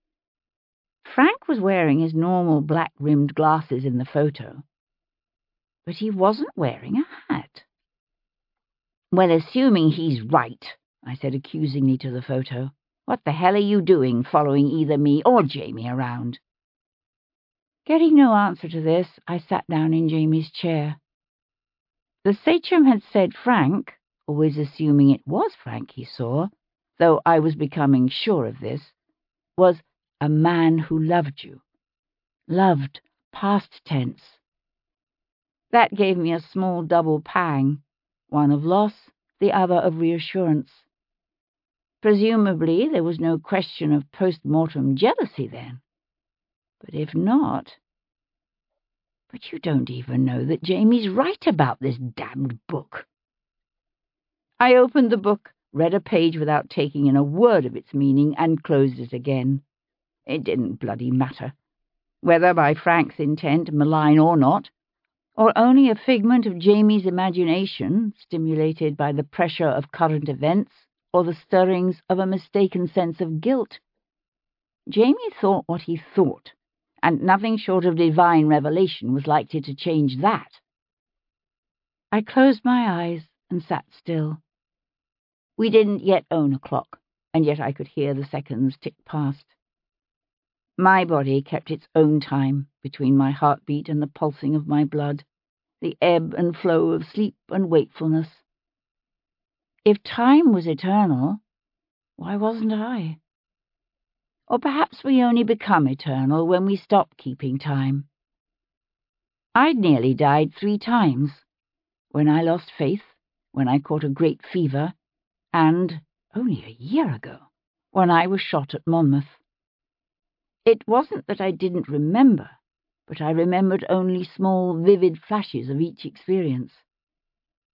Frank was wearing his normal black-rimmed glasses in the photo, but he wasn't wearing a hat. "Well, assuming he's right," I said accusingly to the photo, "what the hell are you doing following either me or Jamie around?" Getting no answer to this, I sat down in Jamie's chair. The sachem had said Frank, always assuming it was Frank he saw, though I was becoming sure of this, was a man who loved you. Loved, past tense. That gave me a small double pang, one of loss, the other of reassurance. Presumably there was no question of post-mortem jealousy then. But if not... But you don't even know that Jamie's right about this damned book. I opened the book, read a page without taking in a word of its meaning, and closed it again. It didn't bloody matter, whether by Frank's intent, malign or not, or only a figment of Jamie's imagination, stimulated by the pressure of current events, or the stirrings of a mistaken sense of guilt. Jamie thought what he thought, and nothing short of divine revelation was likely to change that. I closed my eyes and sat still. We didn't yet own a clock, and yet I could hear the seconds tick past. My body kept its own time between my heartbeat and the pulsing of my blood, the ebb and flow of sleep and wakefulness. If time was eternal, why wasn't I? Or perhaps we only become eternal when we stop keeping time. I'd nearly died three times, when I lost faith, when I caught a great fever, and, only a year ago, when I was shot at Monmouth. It wasn't that I didn't remember, but I remembered only small, vivid flashes of each experience.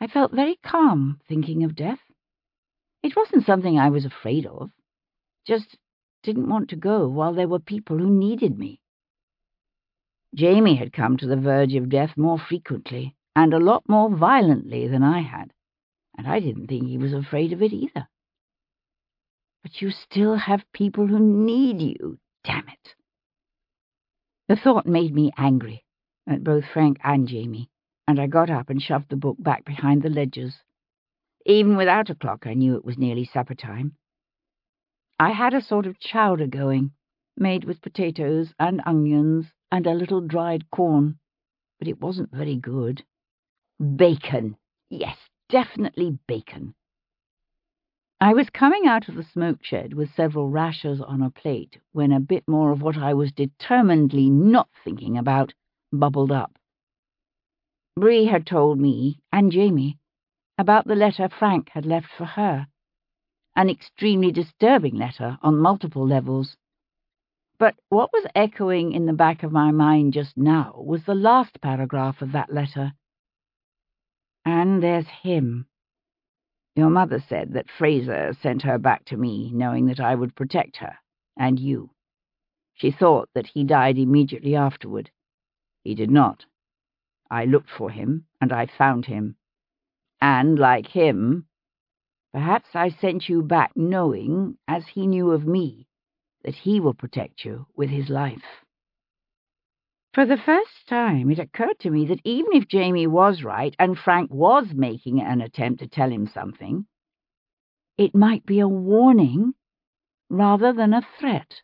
I felt very calm thinking of death. It wasn't something I was afraid of, just didn't want to go while there were people who needed me. Jamie had come to the verge of death more frequently, and a lot more violently than I had, and I didn't think he was afraid of it either. But you still have people who need you, damn it. The thought made me angry at both Frank and Jamie, and I got up and shoved the book back behind the ledgers. Even without a clock, I knew it was nearly supper time. I had a sort of chowder going, made with potatoes and onions and a little dried corn, but it wasn't very good. Bacon! Yes, definitely bacon. I was coming out of the smoke shed with several rashers on a plate when a bit more of what I was determinedly not thinking about bubbled up. Bree had told me, and Jamie, about the letter Frank had left for her. An extremely disturbing letter on multiple levels. But what was echoing in the back of my mind just now was the last paragraph of that letter. And there's him. Your mother said that Fraser sent her back to me, knowing that I would protect her, and you. She thought that he died immediately afterward. He did not. I looked for him, and I found him. And, like him, perhaps I sent you back knowing, as he knew of me, that he will protect you with his life. For the first time, it occurred to me that even if Jamie was right and Frank was making an attempt to tell him something, it might be a warning rather than a threat.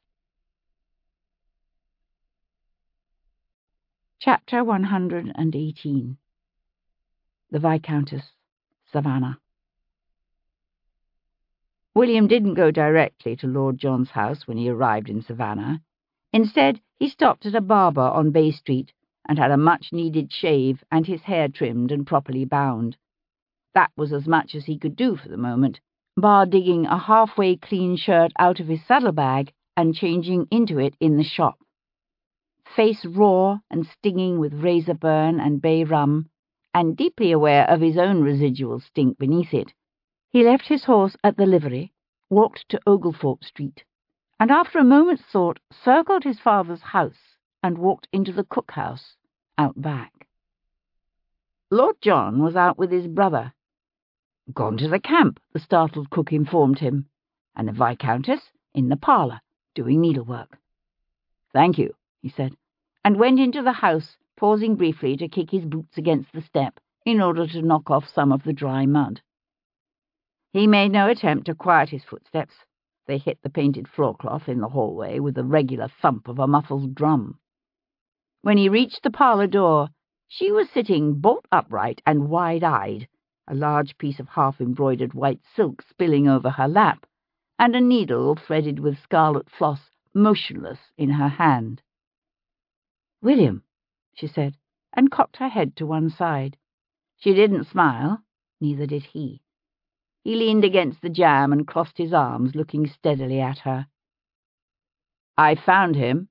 Chapter one hundred eighteen. The Viscountess, Savannah. William didn't go directly to Lord John's house when he arrived in Savannah. Instead, he stopped at a barber on Bay Street and had a much-needed shave and his hair trimmed and properly bound. That was as much as he could do for the moment, bar digging a halfway clean shirt out of his saddlebag and changing into it in the shop. Face raw and stinging with razor burn and bay rum, and deeply aware of his own residual stink beneath it, he left his horse at the livery, walked to Oglethorpe Street, and after a moment's thought circled his father's house and walked into the cookhouse out back. Lord John was out with his brother. Gone to the camp, the startled cook informed him, and the Viscountess in the parlour, doing needlework. "Thank you," he said, and went into the house, pausing briefly to kick his boots against the step in order to knock off some of the dry mud. He made no attempt to quiet his footsteps. They hit the painted floorcloth in the hallway with the regular thump of a muffled drum. When he reached the parlour door, she was sitting bolt upright and wide-eyed, a large piece of half-embroidered white silk spilling over her lap, and a needle threaded with scarlet floss motionless in her hand. "William," she said, and cocked her head to one side. She didn't smile, neither did he. He leaned against the jamb and crossed his arms, looking steadily at her. "I found him."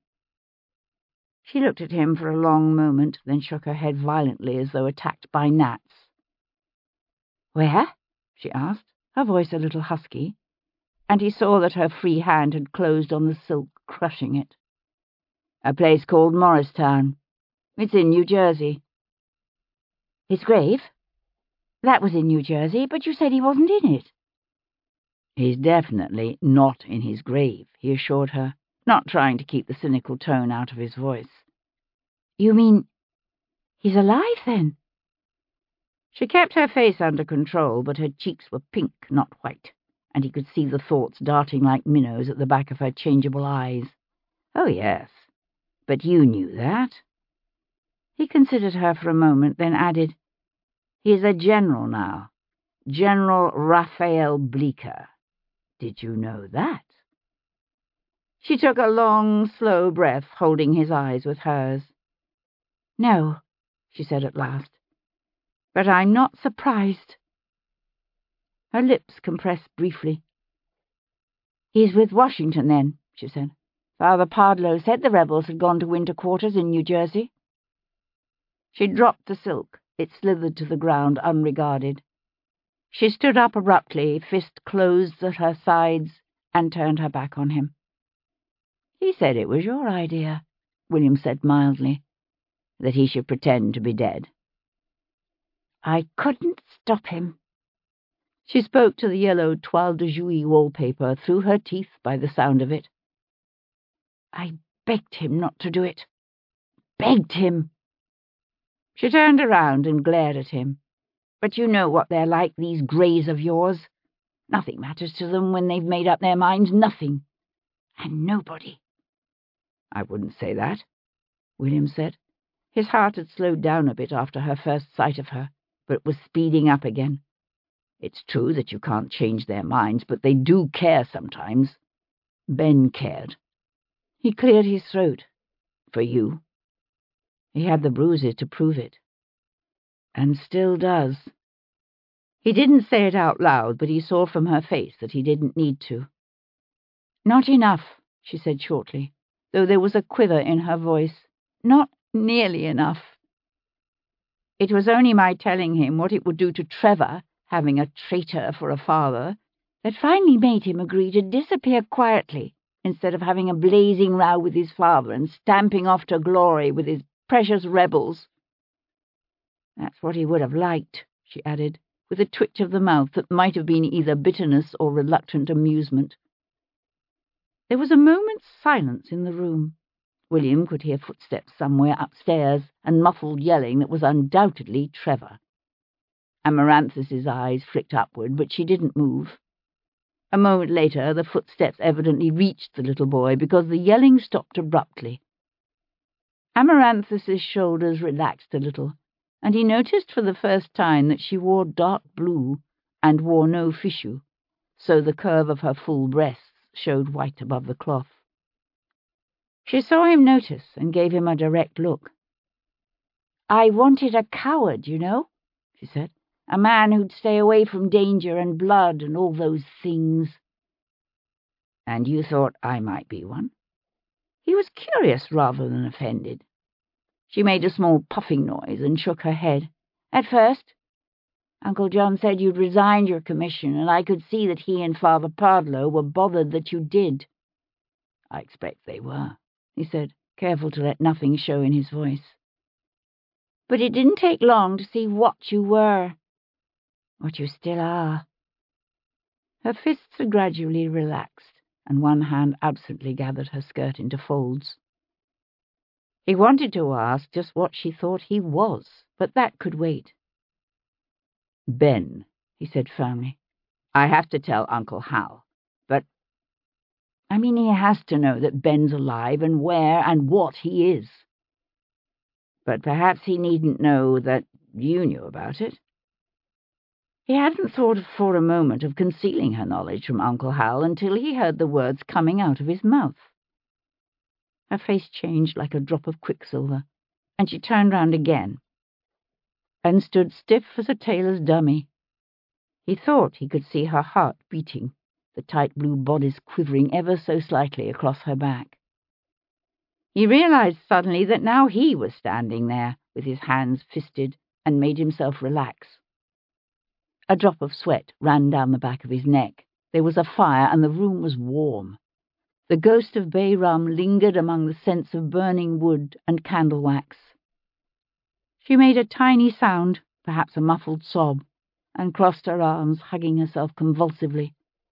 She looked at him for a long moment, then shook her head violently as though attacked by gnats. "Where?" she asked, her voice a little husky, and he saw that her free hand had closed on the silk, crushing it. "A place called Morristown. It's in New Jersey." "His grave? That was in New Jersey, but you said he wasn't in it." "He's definitely not in his grave," he assured her, not trying to keep the cynical tone out of his voice. "You mean he's alive, then?" She kept her face under control, but her cheeks were pink, not white, and he could see the thoughts darting like minnows at the back of her changeable eyes. "Oh, yes. But you knew that." He considered her for a moment, then added, "He's a general now. General Raphael Bleecker. Did you know that?" She took a long, slow breath, holding his eyes with hers. "No," she said at last, "but I'm not surprised." Her lips compressed briefly. "He's with Washington, then," she said. "Father Pardlow said the rebels had gone to winter quarters in New Jersey." She dropped the silk, It slithered to the ground unregarded. She stood up abruptly, fist closed at her sides, and turned her back on him. "He said it was your idea," William said mildly, "that he should pretend to be dead." "I couldn't stop him." She spoke to the yellow toile de Jouy wallpaper, through her teeth by the sound of it. "I begged him not to do it. Begged him." She turned around and glared at him. "But you know what they're like, these Greys of yours. Nothing matters to them when they've made up their minds, nothing. And nobody." "I wouldn't say that," William said. His heart had slowed down a bit after her first sight of her, but was speeding up again. "It's true that you can't change their minds, but they do care sometimes. Ben cared." He cleared his throat. "For you. He had the bruises to prove it. And still does." He didn't say it out loud, but he saw from her face that he didn't need to. "Not enough," she said shortly, though there was a quiver in her voice. "Not nearly enough. It was only my telling him what it would do to Trevor, having a traitor for a father, that finally made him agree to disappear quietly instead of having a blazing row with his father and stamping off to glory with his precious rebels. That's what he would have liked," she added, with a twitch of the mouth that might have been either bitterness or reluctant amusement. There was a moment's silence in the room. William could hear footsteps somewhere upstairs and muffled yelling that was undoubtedly Trevor. Amaranthus's eyes flicked upward, but she didn't move. A moment later, the footsteps evidently reached the little boy because the yelling stopped abruptly. Amaranthus's shoulders relaxed a little, and he noticed for the first time that she wore dark blue and wore no fichu, so the curve of her full breasts showed white above the cloth. She saw him notice and gave him a direct look. "I wanted a coward, you know," she said. "A man who'd stay away from danger and blood and all those things." "And you thought I might be one?" He was curious rather than offended. She made a small puffing noise and shook her head. "At first. Uncle John said you'd resigned your commission, and I could see that he and Father Pardlow were bothered that you did." "I expect they were," he said, careful to let nothing show in his voice. "But it didn't take long to see what you were. What you still are." Her fists had gradually relaxed, and one hand absently gathered her skirt into folds. He wanted to ask just what she thought he was, but that could wait. "Ben," he said firmly, "I have to tell Uncle Hal, but I mean he has to know that Ben's alive and where and what he is. But perhaps he needn't know that you knew about it." He hadn't thought for a moment of concealing her knowledge from Uncle Hal until he heard the words coming out of his mouth. Her face changed like a drop of quicksilver, and she turned round again and stood stiff as a tailor's dummy. He thought he could see her heart beating, the tight blue bodice quivering ever so slightly across her back. He realized suddenly that now he was standing there, with his hands fisted, and made himself relax. A drop of sweat ran down the back of his neck. There was a fire, and the room was warm. The ghost of bay rum lingered among the scents of burning wood and candle wax. She made a tiny sound, perhaps a muffled sob, and crossed her arms, hugging herself convulsively.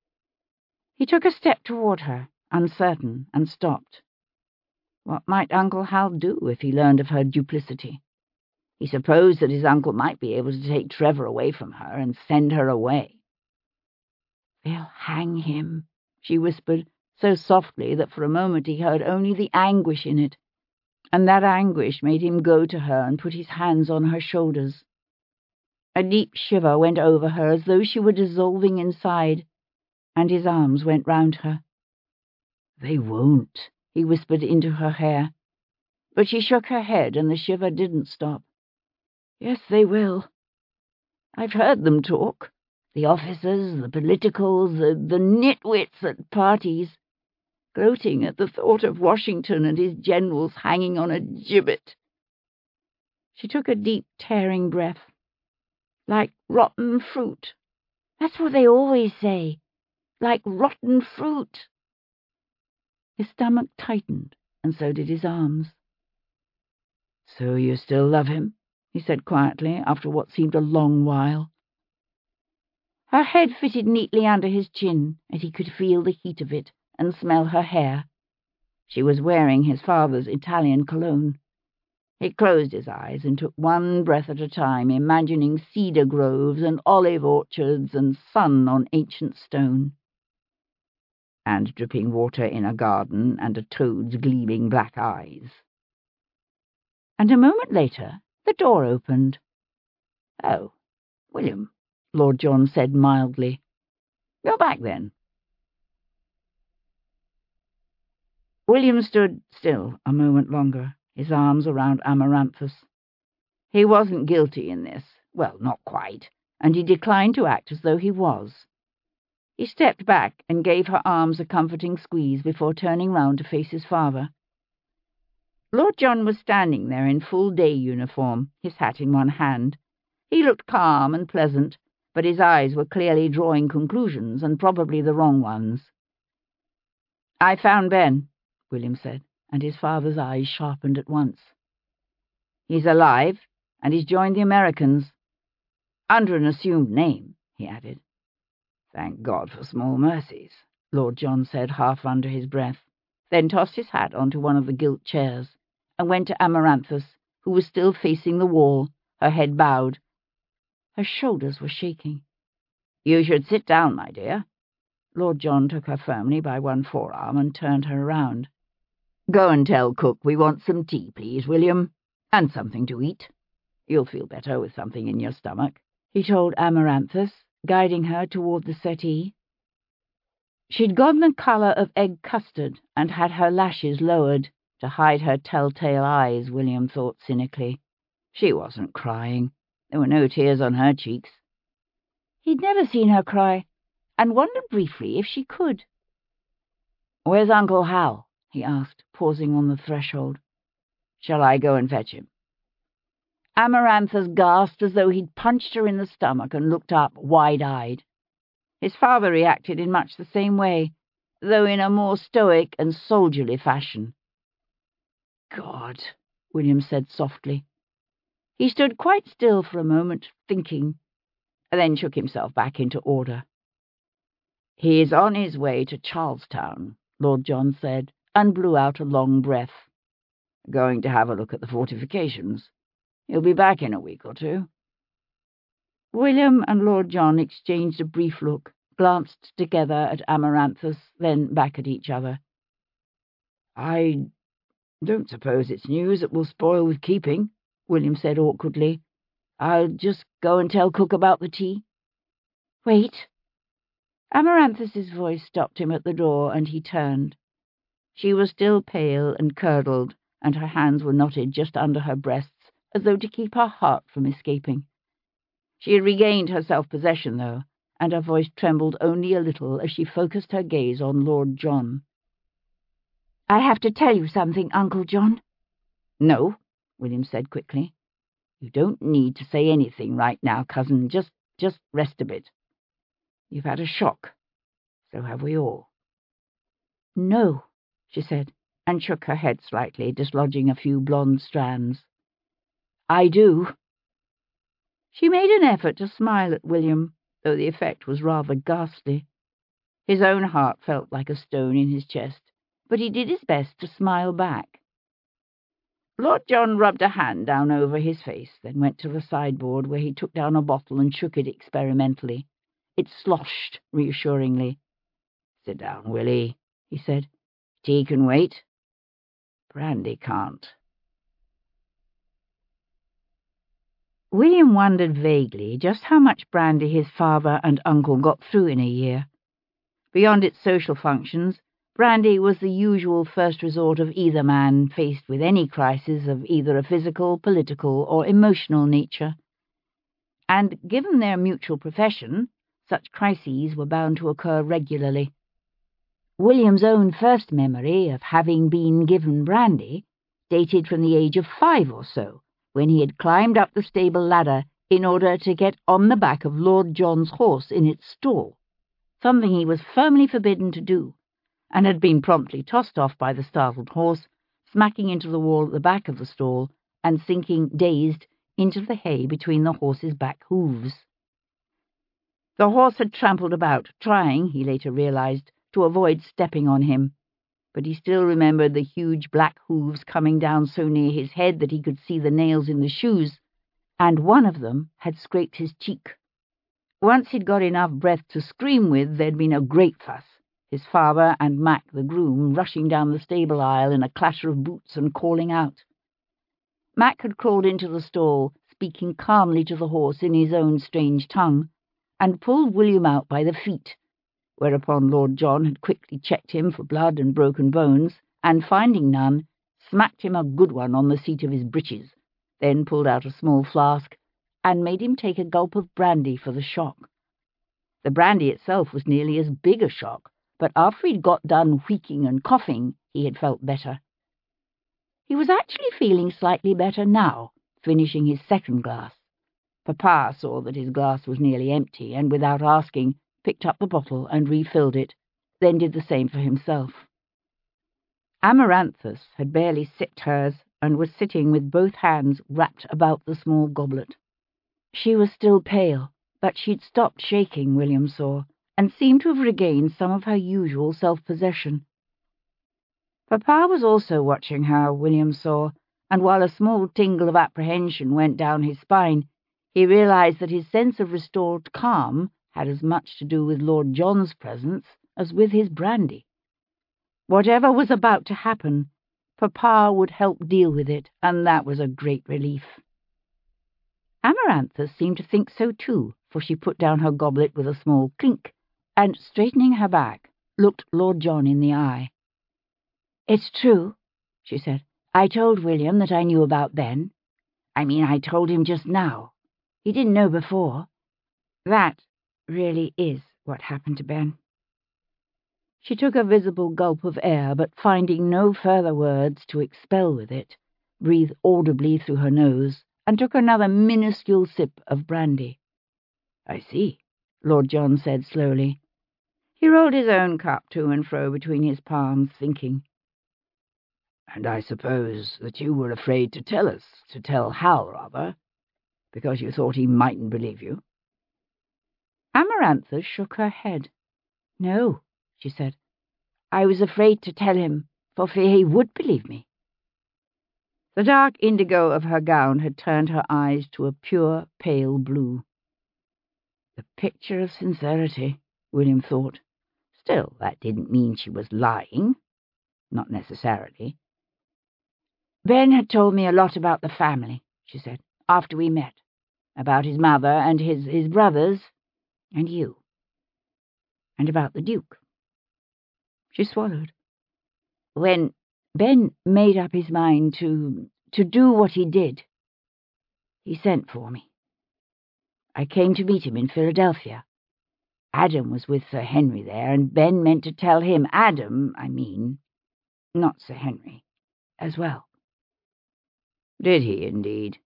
He took a step toward her, uncertain, and stopped. What might Uncle Hal do if he learned of her duplicity? He supposed that his uncle might be able to take Trevor away from her and send her away. "They'll hang him," she whispered, so softly that for a moment he heard only the anguish in it, and that anguish made him go to her and put his hands on her shoulders. A deep shiver went over her as though she were dissolving inside, and his arms went round her. "They won't," he whispered into her hair, but she shook her head and the shiver didn't stop. "Yes, they will. I've heard them talk. The officers, the politicals, the, the nitwits at parties, gloating at the thought of Washington and his generals hanging on a gibbet." She took a deep, tearing breath. Like rotten fruit. That's what they always say. Like rotten fruit. His stomach tightened, and so did his arms. "So you still love him?" he said quietly, after what seemed a long while. Her head fitted neatly under his chin, and he could feel the heat of it and smell her hair. She was wearing his father's Italian cologne. He closed his eyes and took one breath at a time, imagining cedar groves and olive orchards and sun on ancient stone. And dripping water in a garden and a toad's gleaming black eyes. And a moment later, the door opened. "Oh, William," Lord John said mildly. "You're back, then." William stood still a moment longer, his arms around Amaranthus. He wasn't guilty in this, well, not quite, and he declined to act as though he was. He stepped back and gave her arms a comforting squeeze before turning round to face his father. Lord John was standing there in full day uniform, his hat in one hand. He looked calm and pleasant, but his eyes were clearly drawing conclusions, and probably the wrong ones. "I found Ben," William said, and his father's eyes sharpened at once. "He's alive, and he's joined the Americans. Under an assumed name," he added. "Thank God for small mercies," Lord John said half under his breath, then tossed his hat onto one of the gilt chairs, and went to Amaranthus, who was still facing the wall, her head bowed. Her shoulders were shaking. "You should sit down, my dear." Lord John took her firmly by one forearm and turned her around. "Go and tell cook we want some tea, please, William, and something to eat. You'll feel better with something in your stomach," he told Amaranthus, guiding her toward the settee. She'd gone the colour of egg custard and had her lashes lowered to hide her telltale eyes, William thought cynically. She wasn't crying. There were no tears on her cheeks. He'd never seen her cry, and wondered briefly if she could. "Where's Uncle Hal?" he asked, pausing on the threshold. "Shall I go and fetch him?" Amaranthus gasped as though he'd punched her in the stomach and looked up, wide-eyed. His father reacted in much the same way, though in a more stoic and soldierly fashion. "God," William said softly. He stood quite still for a moment, thinking, then shook himself back into order. "He is on his way to Charlestown," Lord John said, and blew out a long breath. "Going to have a look at the fortifications. He'll be back in a week or two." William and Lord John exchanged a brief look, glanced together at Amaranthus, then back at each other. "I don't suppose it's news that will spoil with keeping," William said awkwardly. "I'll just go and tell cook about the tea." "Wait." Amaranthus's voice stopped him at the door, and he turned. She was still pale and curdled, and her hands were knotted just under her breasts, as though to keep her heart from escaping. She had regained her self-possession, though, and her voice trembled only a little as she focused her gaze on Lord John. "I have to tell you something, Uncle John." "No," William said quickly. "You don't need to say anything right now, cousin. Just, just rest a bit. You've had a shock. So have we all." "No," she said, and shook her head slightly, dislodging a few blonde strands. "I do." She made an effort to smile at William, though the effect was rather ghastly. His own heart felt like a stone in his chest, but he did his best to smile back. Lord John rubbed a hand down over his face, then went to the sideboard, where he took down a bottle and shook it experimentally. It sloshed reassuringly. "Sit down, Willie," he said. "Tea can wait. Brandy can't." William wondered vaguely just how much brandy his father and uncle got through in a year. Beyond its social functions, brandy was the usual first resort of either man faced with any crisis of either a physical, political, or emotional nature. And given their mutual profession, such crises were bound to occur regularly. William's own first memory of having been given brandy dated from the age of five or so, when he had climbed up the stable ladder in order to get on the back of Lord John's horse in its stall, something he was firmly forbidden to do, and had been promptly tossed off by the startled horse, smacking into the wall at the back of the stall and sinking, dazed, into the hay between the horse's back hooves. The horse had trampled about, trying, he later realized, to avoid stepping on him, but he still remembered the huge black hooves coming down so near his head that he could see the nails in the shoes, and one of them had scraped his cheek. Once he'd got enough breath to scream with, there'd been a great fuss, his father and Mac the groom rushing down the stable aisle in a clatter of boots and calling out. Mac had crawled into the stall, speaking calmly to the horse in his own strange tongue, and pulled William out by the feet, whereupon Lord John had quickly checked him for blood and broken bones, and, finding none, smacked him a good one on the seat of his breeches, then pulled out a small flask, and made him take a gulp of brandy for the shock. The brandy itself was nearly as big a shock, but after he'd got done wheeking and coughing, he had felt better. He was actually feeling slightly better now, finishing his second glass. Papa saw that his glass was nearly empty, and without asking, picked up the bottle and refilled it, then did the same for himself. Amaranthus had barely sipped hers, and was sitting with both hands wrapped about the small goblet. She was still pale, but she'd stopped shaking, William saw, and seemed to have regained some of her usual self-possession. Papa was also watching her, William saw, and while a small tingle of apprehension went down his spine, he realized that his sense of restored calm had as much to do with Lord John's presence as with his brandy. Whatever was about to happen, Papa would help deal with it, and that was a great relief. Amaranthus seemed to think so too, for she put down her goblet with a small clink, and, straightening her back, looked Lord John in the eye. "It's true," she said. "I told William that I knew about Ben. I mean, I told him just now. He didn't know before. That really is what happened to Ben." She took a visible gulp of air, but finding no further words to expel with it, breathed audibly through her nose, and took another minuscule sip of brandy. "I see," Lord John said slowly. He rolled his own cup to and fro between his palms, thinking. "And I suppose that you were afraid to tell us, to tell Hal, rather, because you thought he mightn't believe you?" Amaranthus shook her head. "No," she said. "I was afraid to tell him, for fear he would believe me." The dark indigo of her gown had turned her eyes to a pure, pale blue. The picture of sincerity, William thought. Still, that didn't mean she was lying. Not necessarily. "Ben had told me a lot about the family," she said, "after we met. About his mother and his, his brothers, and you. And about the Duke." She swallowed. "When Ben made up his mind to, to do what he did, he sent for me. I came to meet him in Philadelphia. Adam was with Sir Henry there, and Ben meant to tell him, Adam, I mean, not Sir Henry, as well." "Did he, indeed?"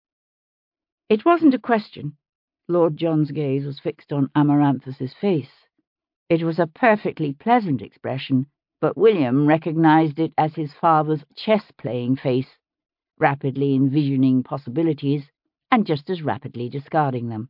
It wasn't a question. Lord John's gaze was fixed on Amaranthus's face. It was a perfectly pleasant expression, but William recognized it as his father's chess-playing face, rapidly envisioning possibilities and just as rapidly discarding them.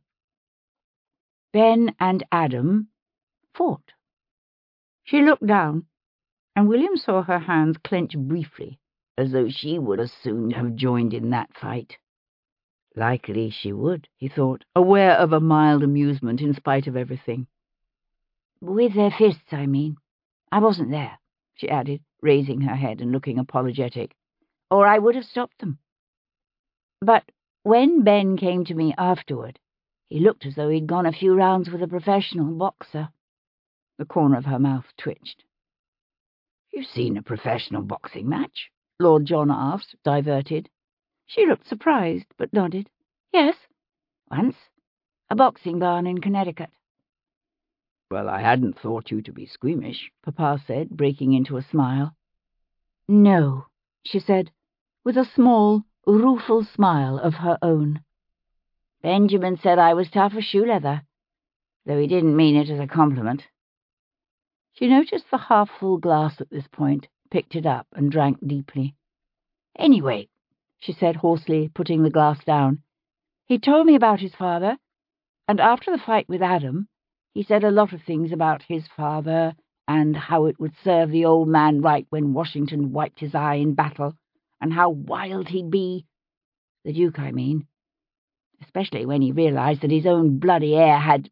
Ben and Adam fought. She looked down, and William saw her hands clench briefly, as though she would as soon have joined in that fight. Likely she would, he thought, aware of a mild amusement in spite of everything. "With their fists, I mean. I wasn't there," she added, raising her head and looking apologetic, "or I would have stopped them. But when Ben came to me afterward, he looked as though he'd gone a few rounds with a professional boxer." The corner of her mouth twitched. "You've seen a professional boxing match?" Lord John asked, diverted. She looked surprised, but nodded. "Yes, once. A boxing barn in Connecticut." "Well, I hadn't thought you to be squeamish," Papa said, breaking into a smile. "No," she said, with a small, rueful smile of her own. "Benjamin said I was tough as shoe leather, though he didn't mean it as a compliment." She noticed the half-full glass at this point, picked it up, and drank deeply. "Anyway," she said hoarsely, putting the glass down, "he told me about his father, and after the fight with Adam, he said a lot of things about his father, and how it would serve the old man right when Washington wiped his eye in battle, and how wild he'd be. The Duke, I mean. Especially when he realized that his own bloody heir had...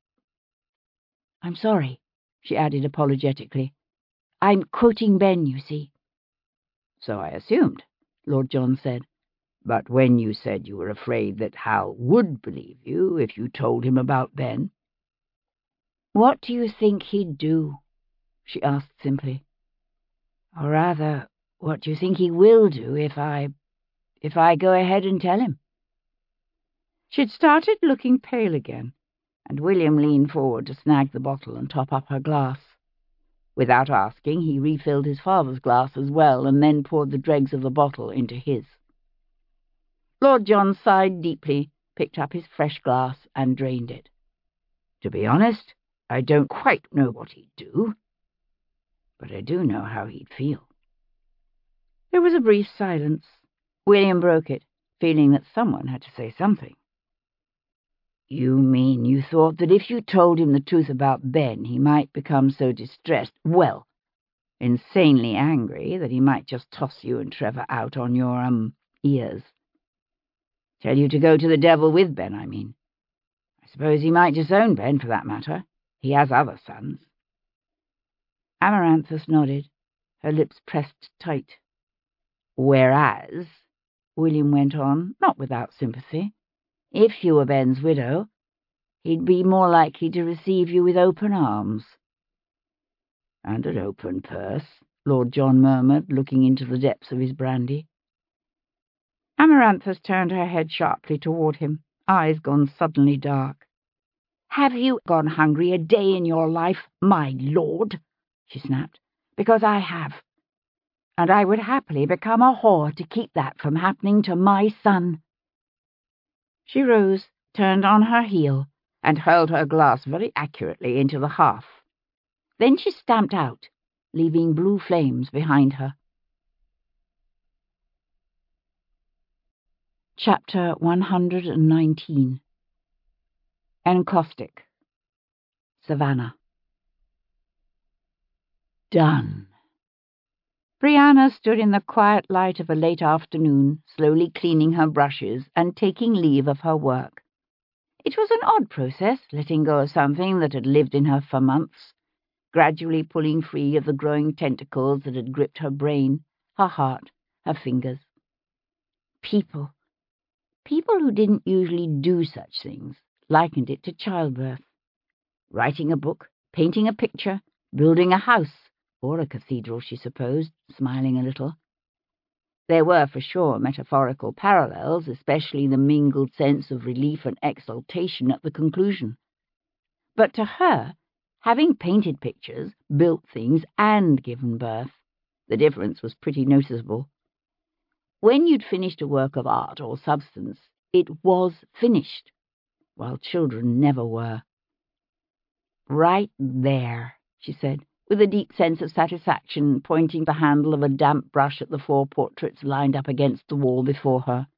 I'm sorry," she added apologetically. "I'm quoting Ben, you see." "So I assumed," Lord John said. "But when you said you were afraid that Hal would believe you if you told him about Ben—" "What do you think he'd do?" she asked simply. "Or rather, what do you think he will do if I... if I go ahead and tell him?" She'd started looking pale again, and William leaned forward to snag the bottle and top up her glass. Without asking, he refilled his father's glass as well, and then poured the dregs of the bottle into his. Lord John sighed deeply, picked up his fresh glass, and drained it. "To be honest, I don't quite know what he'd do, but I do know how he'd feel." There was a brief silence. William broke it, feeling that someone had to say something. "You mean you thought that if you told him the truth about Ben, he might become so distressed, well, insanely angry, that he might just toss you and Trevor out on your, um, ears? Tell you to go to the devil with Ben, I mean. I suppose he might disown Ben, for that matter. He has other sons." Amaranthus nodded, her lips pressed tight. "Whereas," William went on, not without sympathy, "if you were Ben's widow, he'd be more likely to receive you with open arms." "And an open purse," Lord John murmured, looking into the depths of his brandy. Amaranthus turned her head sharply toward him, eyes gone suddenly dark. "Have you gone hungry a day in your life, my lord?" she snapped. "Because I have. And I would happily become a whore to keep that from happening to my son." She rose, turned on her heel, and hurled her glass very accurately into the hearth. Then she stamped out, leaving blue flames behind her. Chapter one hundred nineteen. Encaustic. Savannah. Done. Brianna stood in the quiet light of a late afternoon, slowly cleaning her brushes and taking leave of her work. It was an odd process, letting go of something that had lived in her for months, gradually pulling free of the growing tentacles that had gripped her brain, her heart, her fingers. People, people who didn't usually do such things, likened it to childbirth. Writing a book, painting a picture, building a house, or a cathedral, she supposed, smiling a little. There were for sure metaphorical parallels, especially the mingled sense of relief and exultation at the conclusion. But to her, having painted pictures, built things, and given birth, the difference was pretty noticeable. When you'd finished a work of art or substance, it was finished, while children never were. "Right there," she said, with a deep sense of satisfaction, pointing the handle of a damp brush at the four portraits lined up against the wall before her.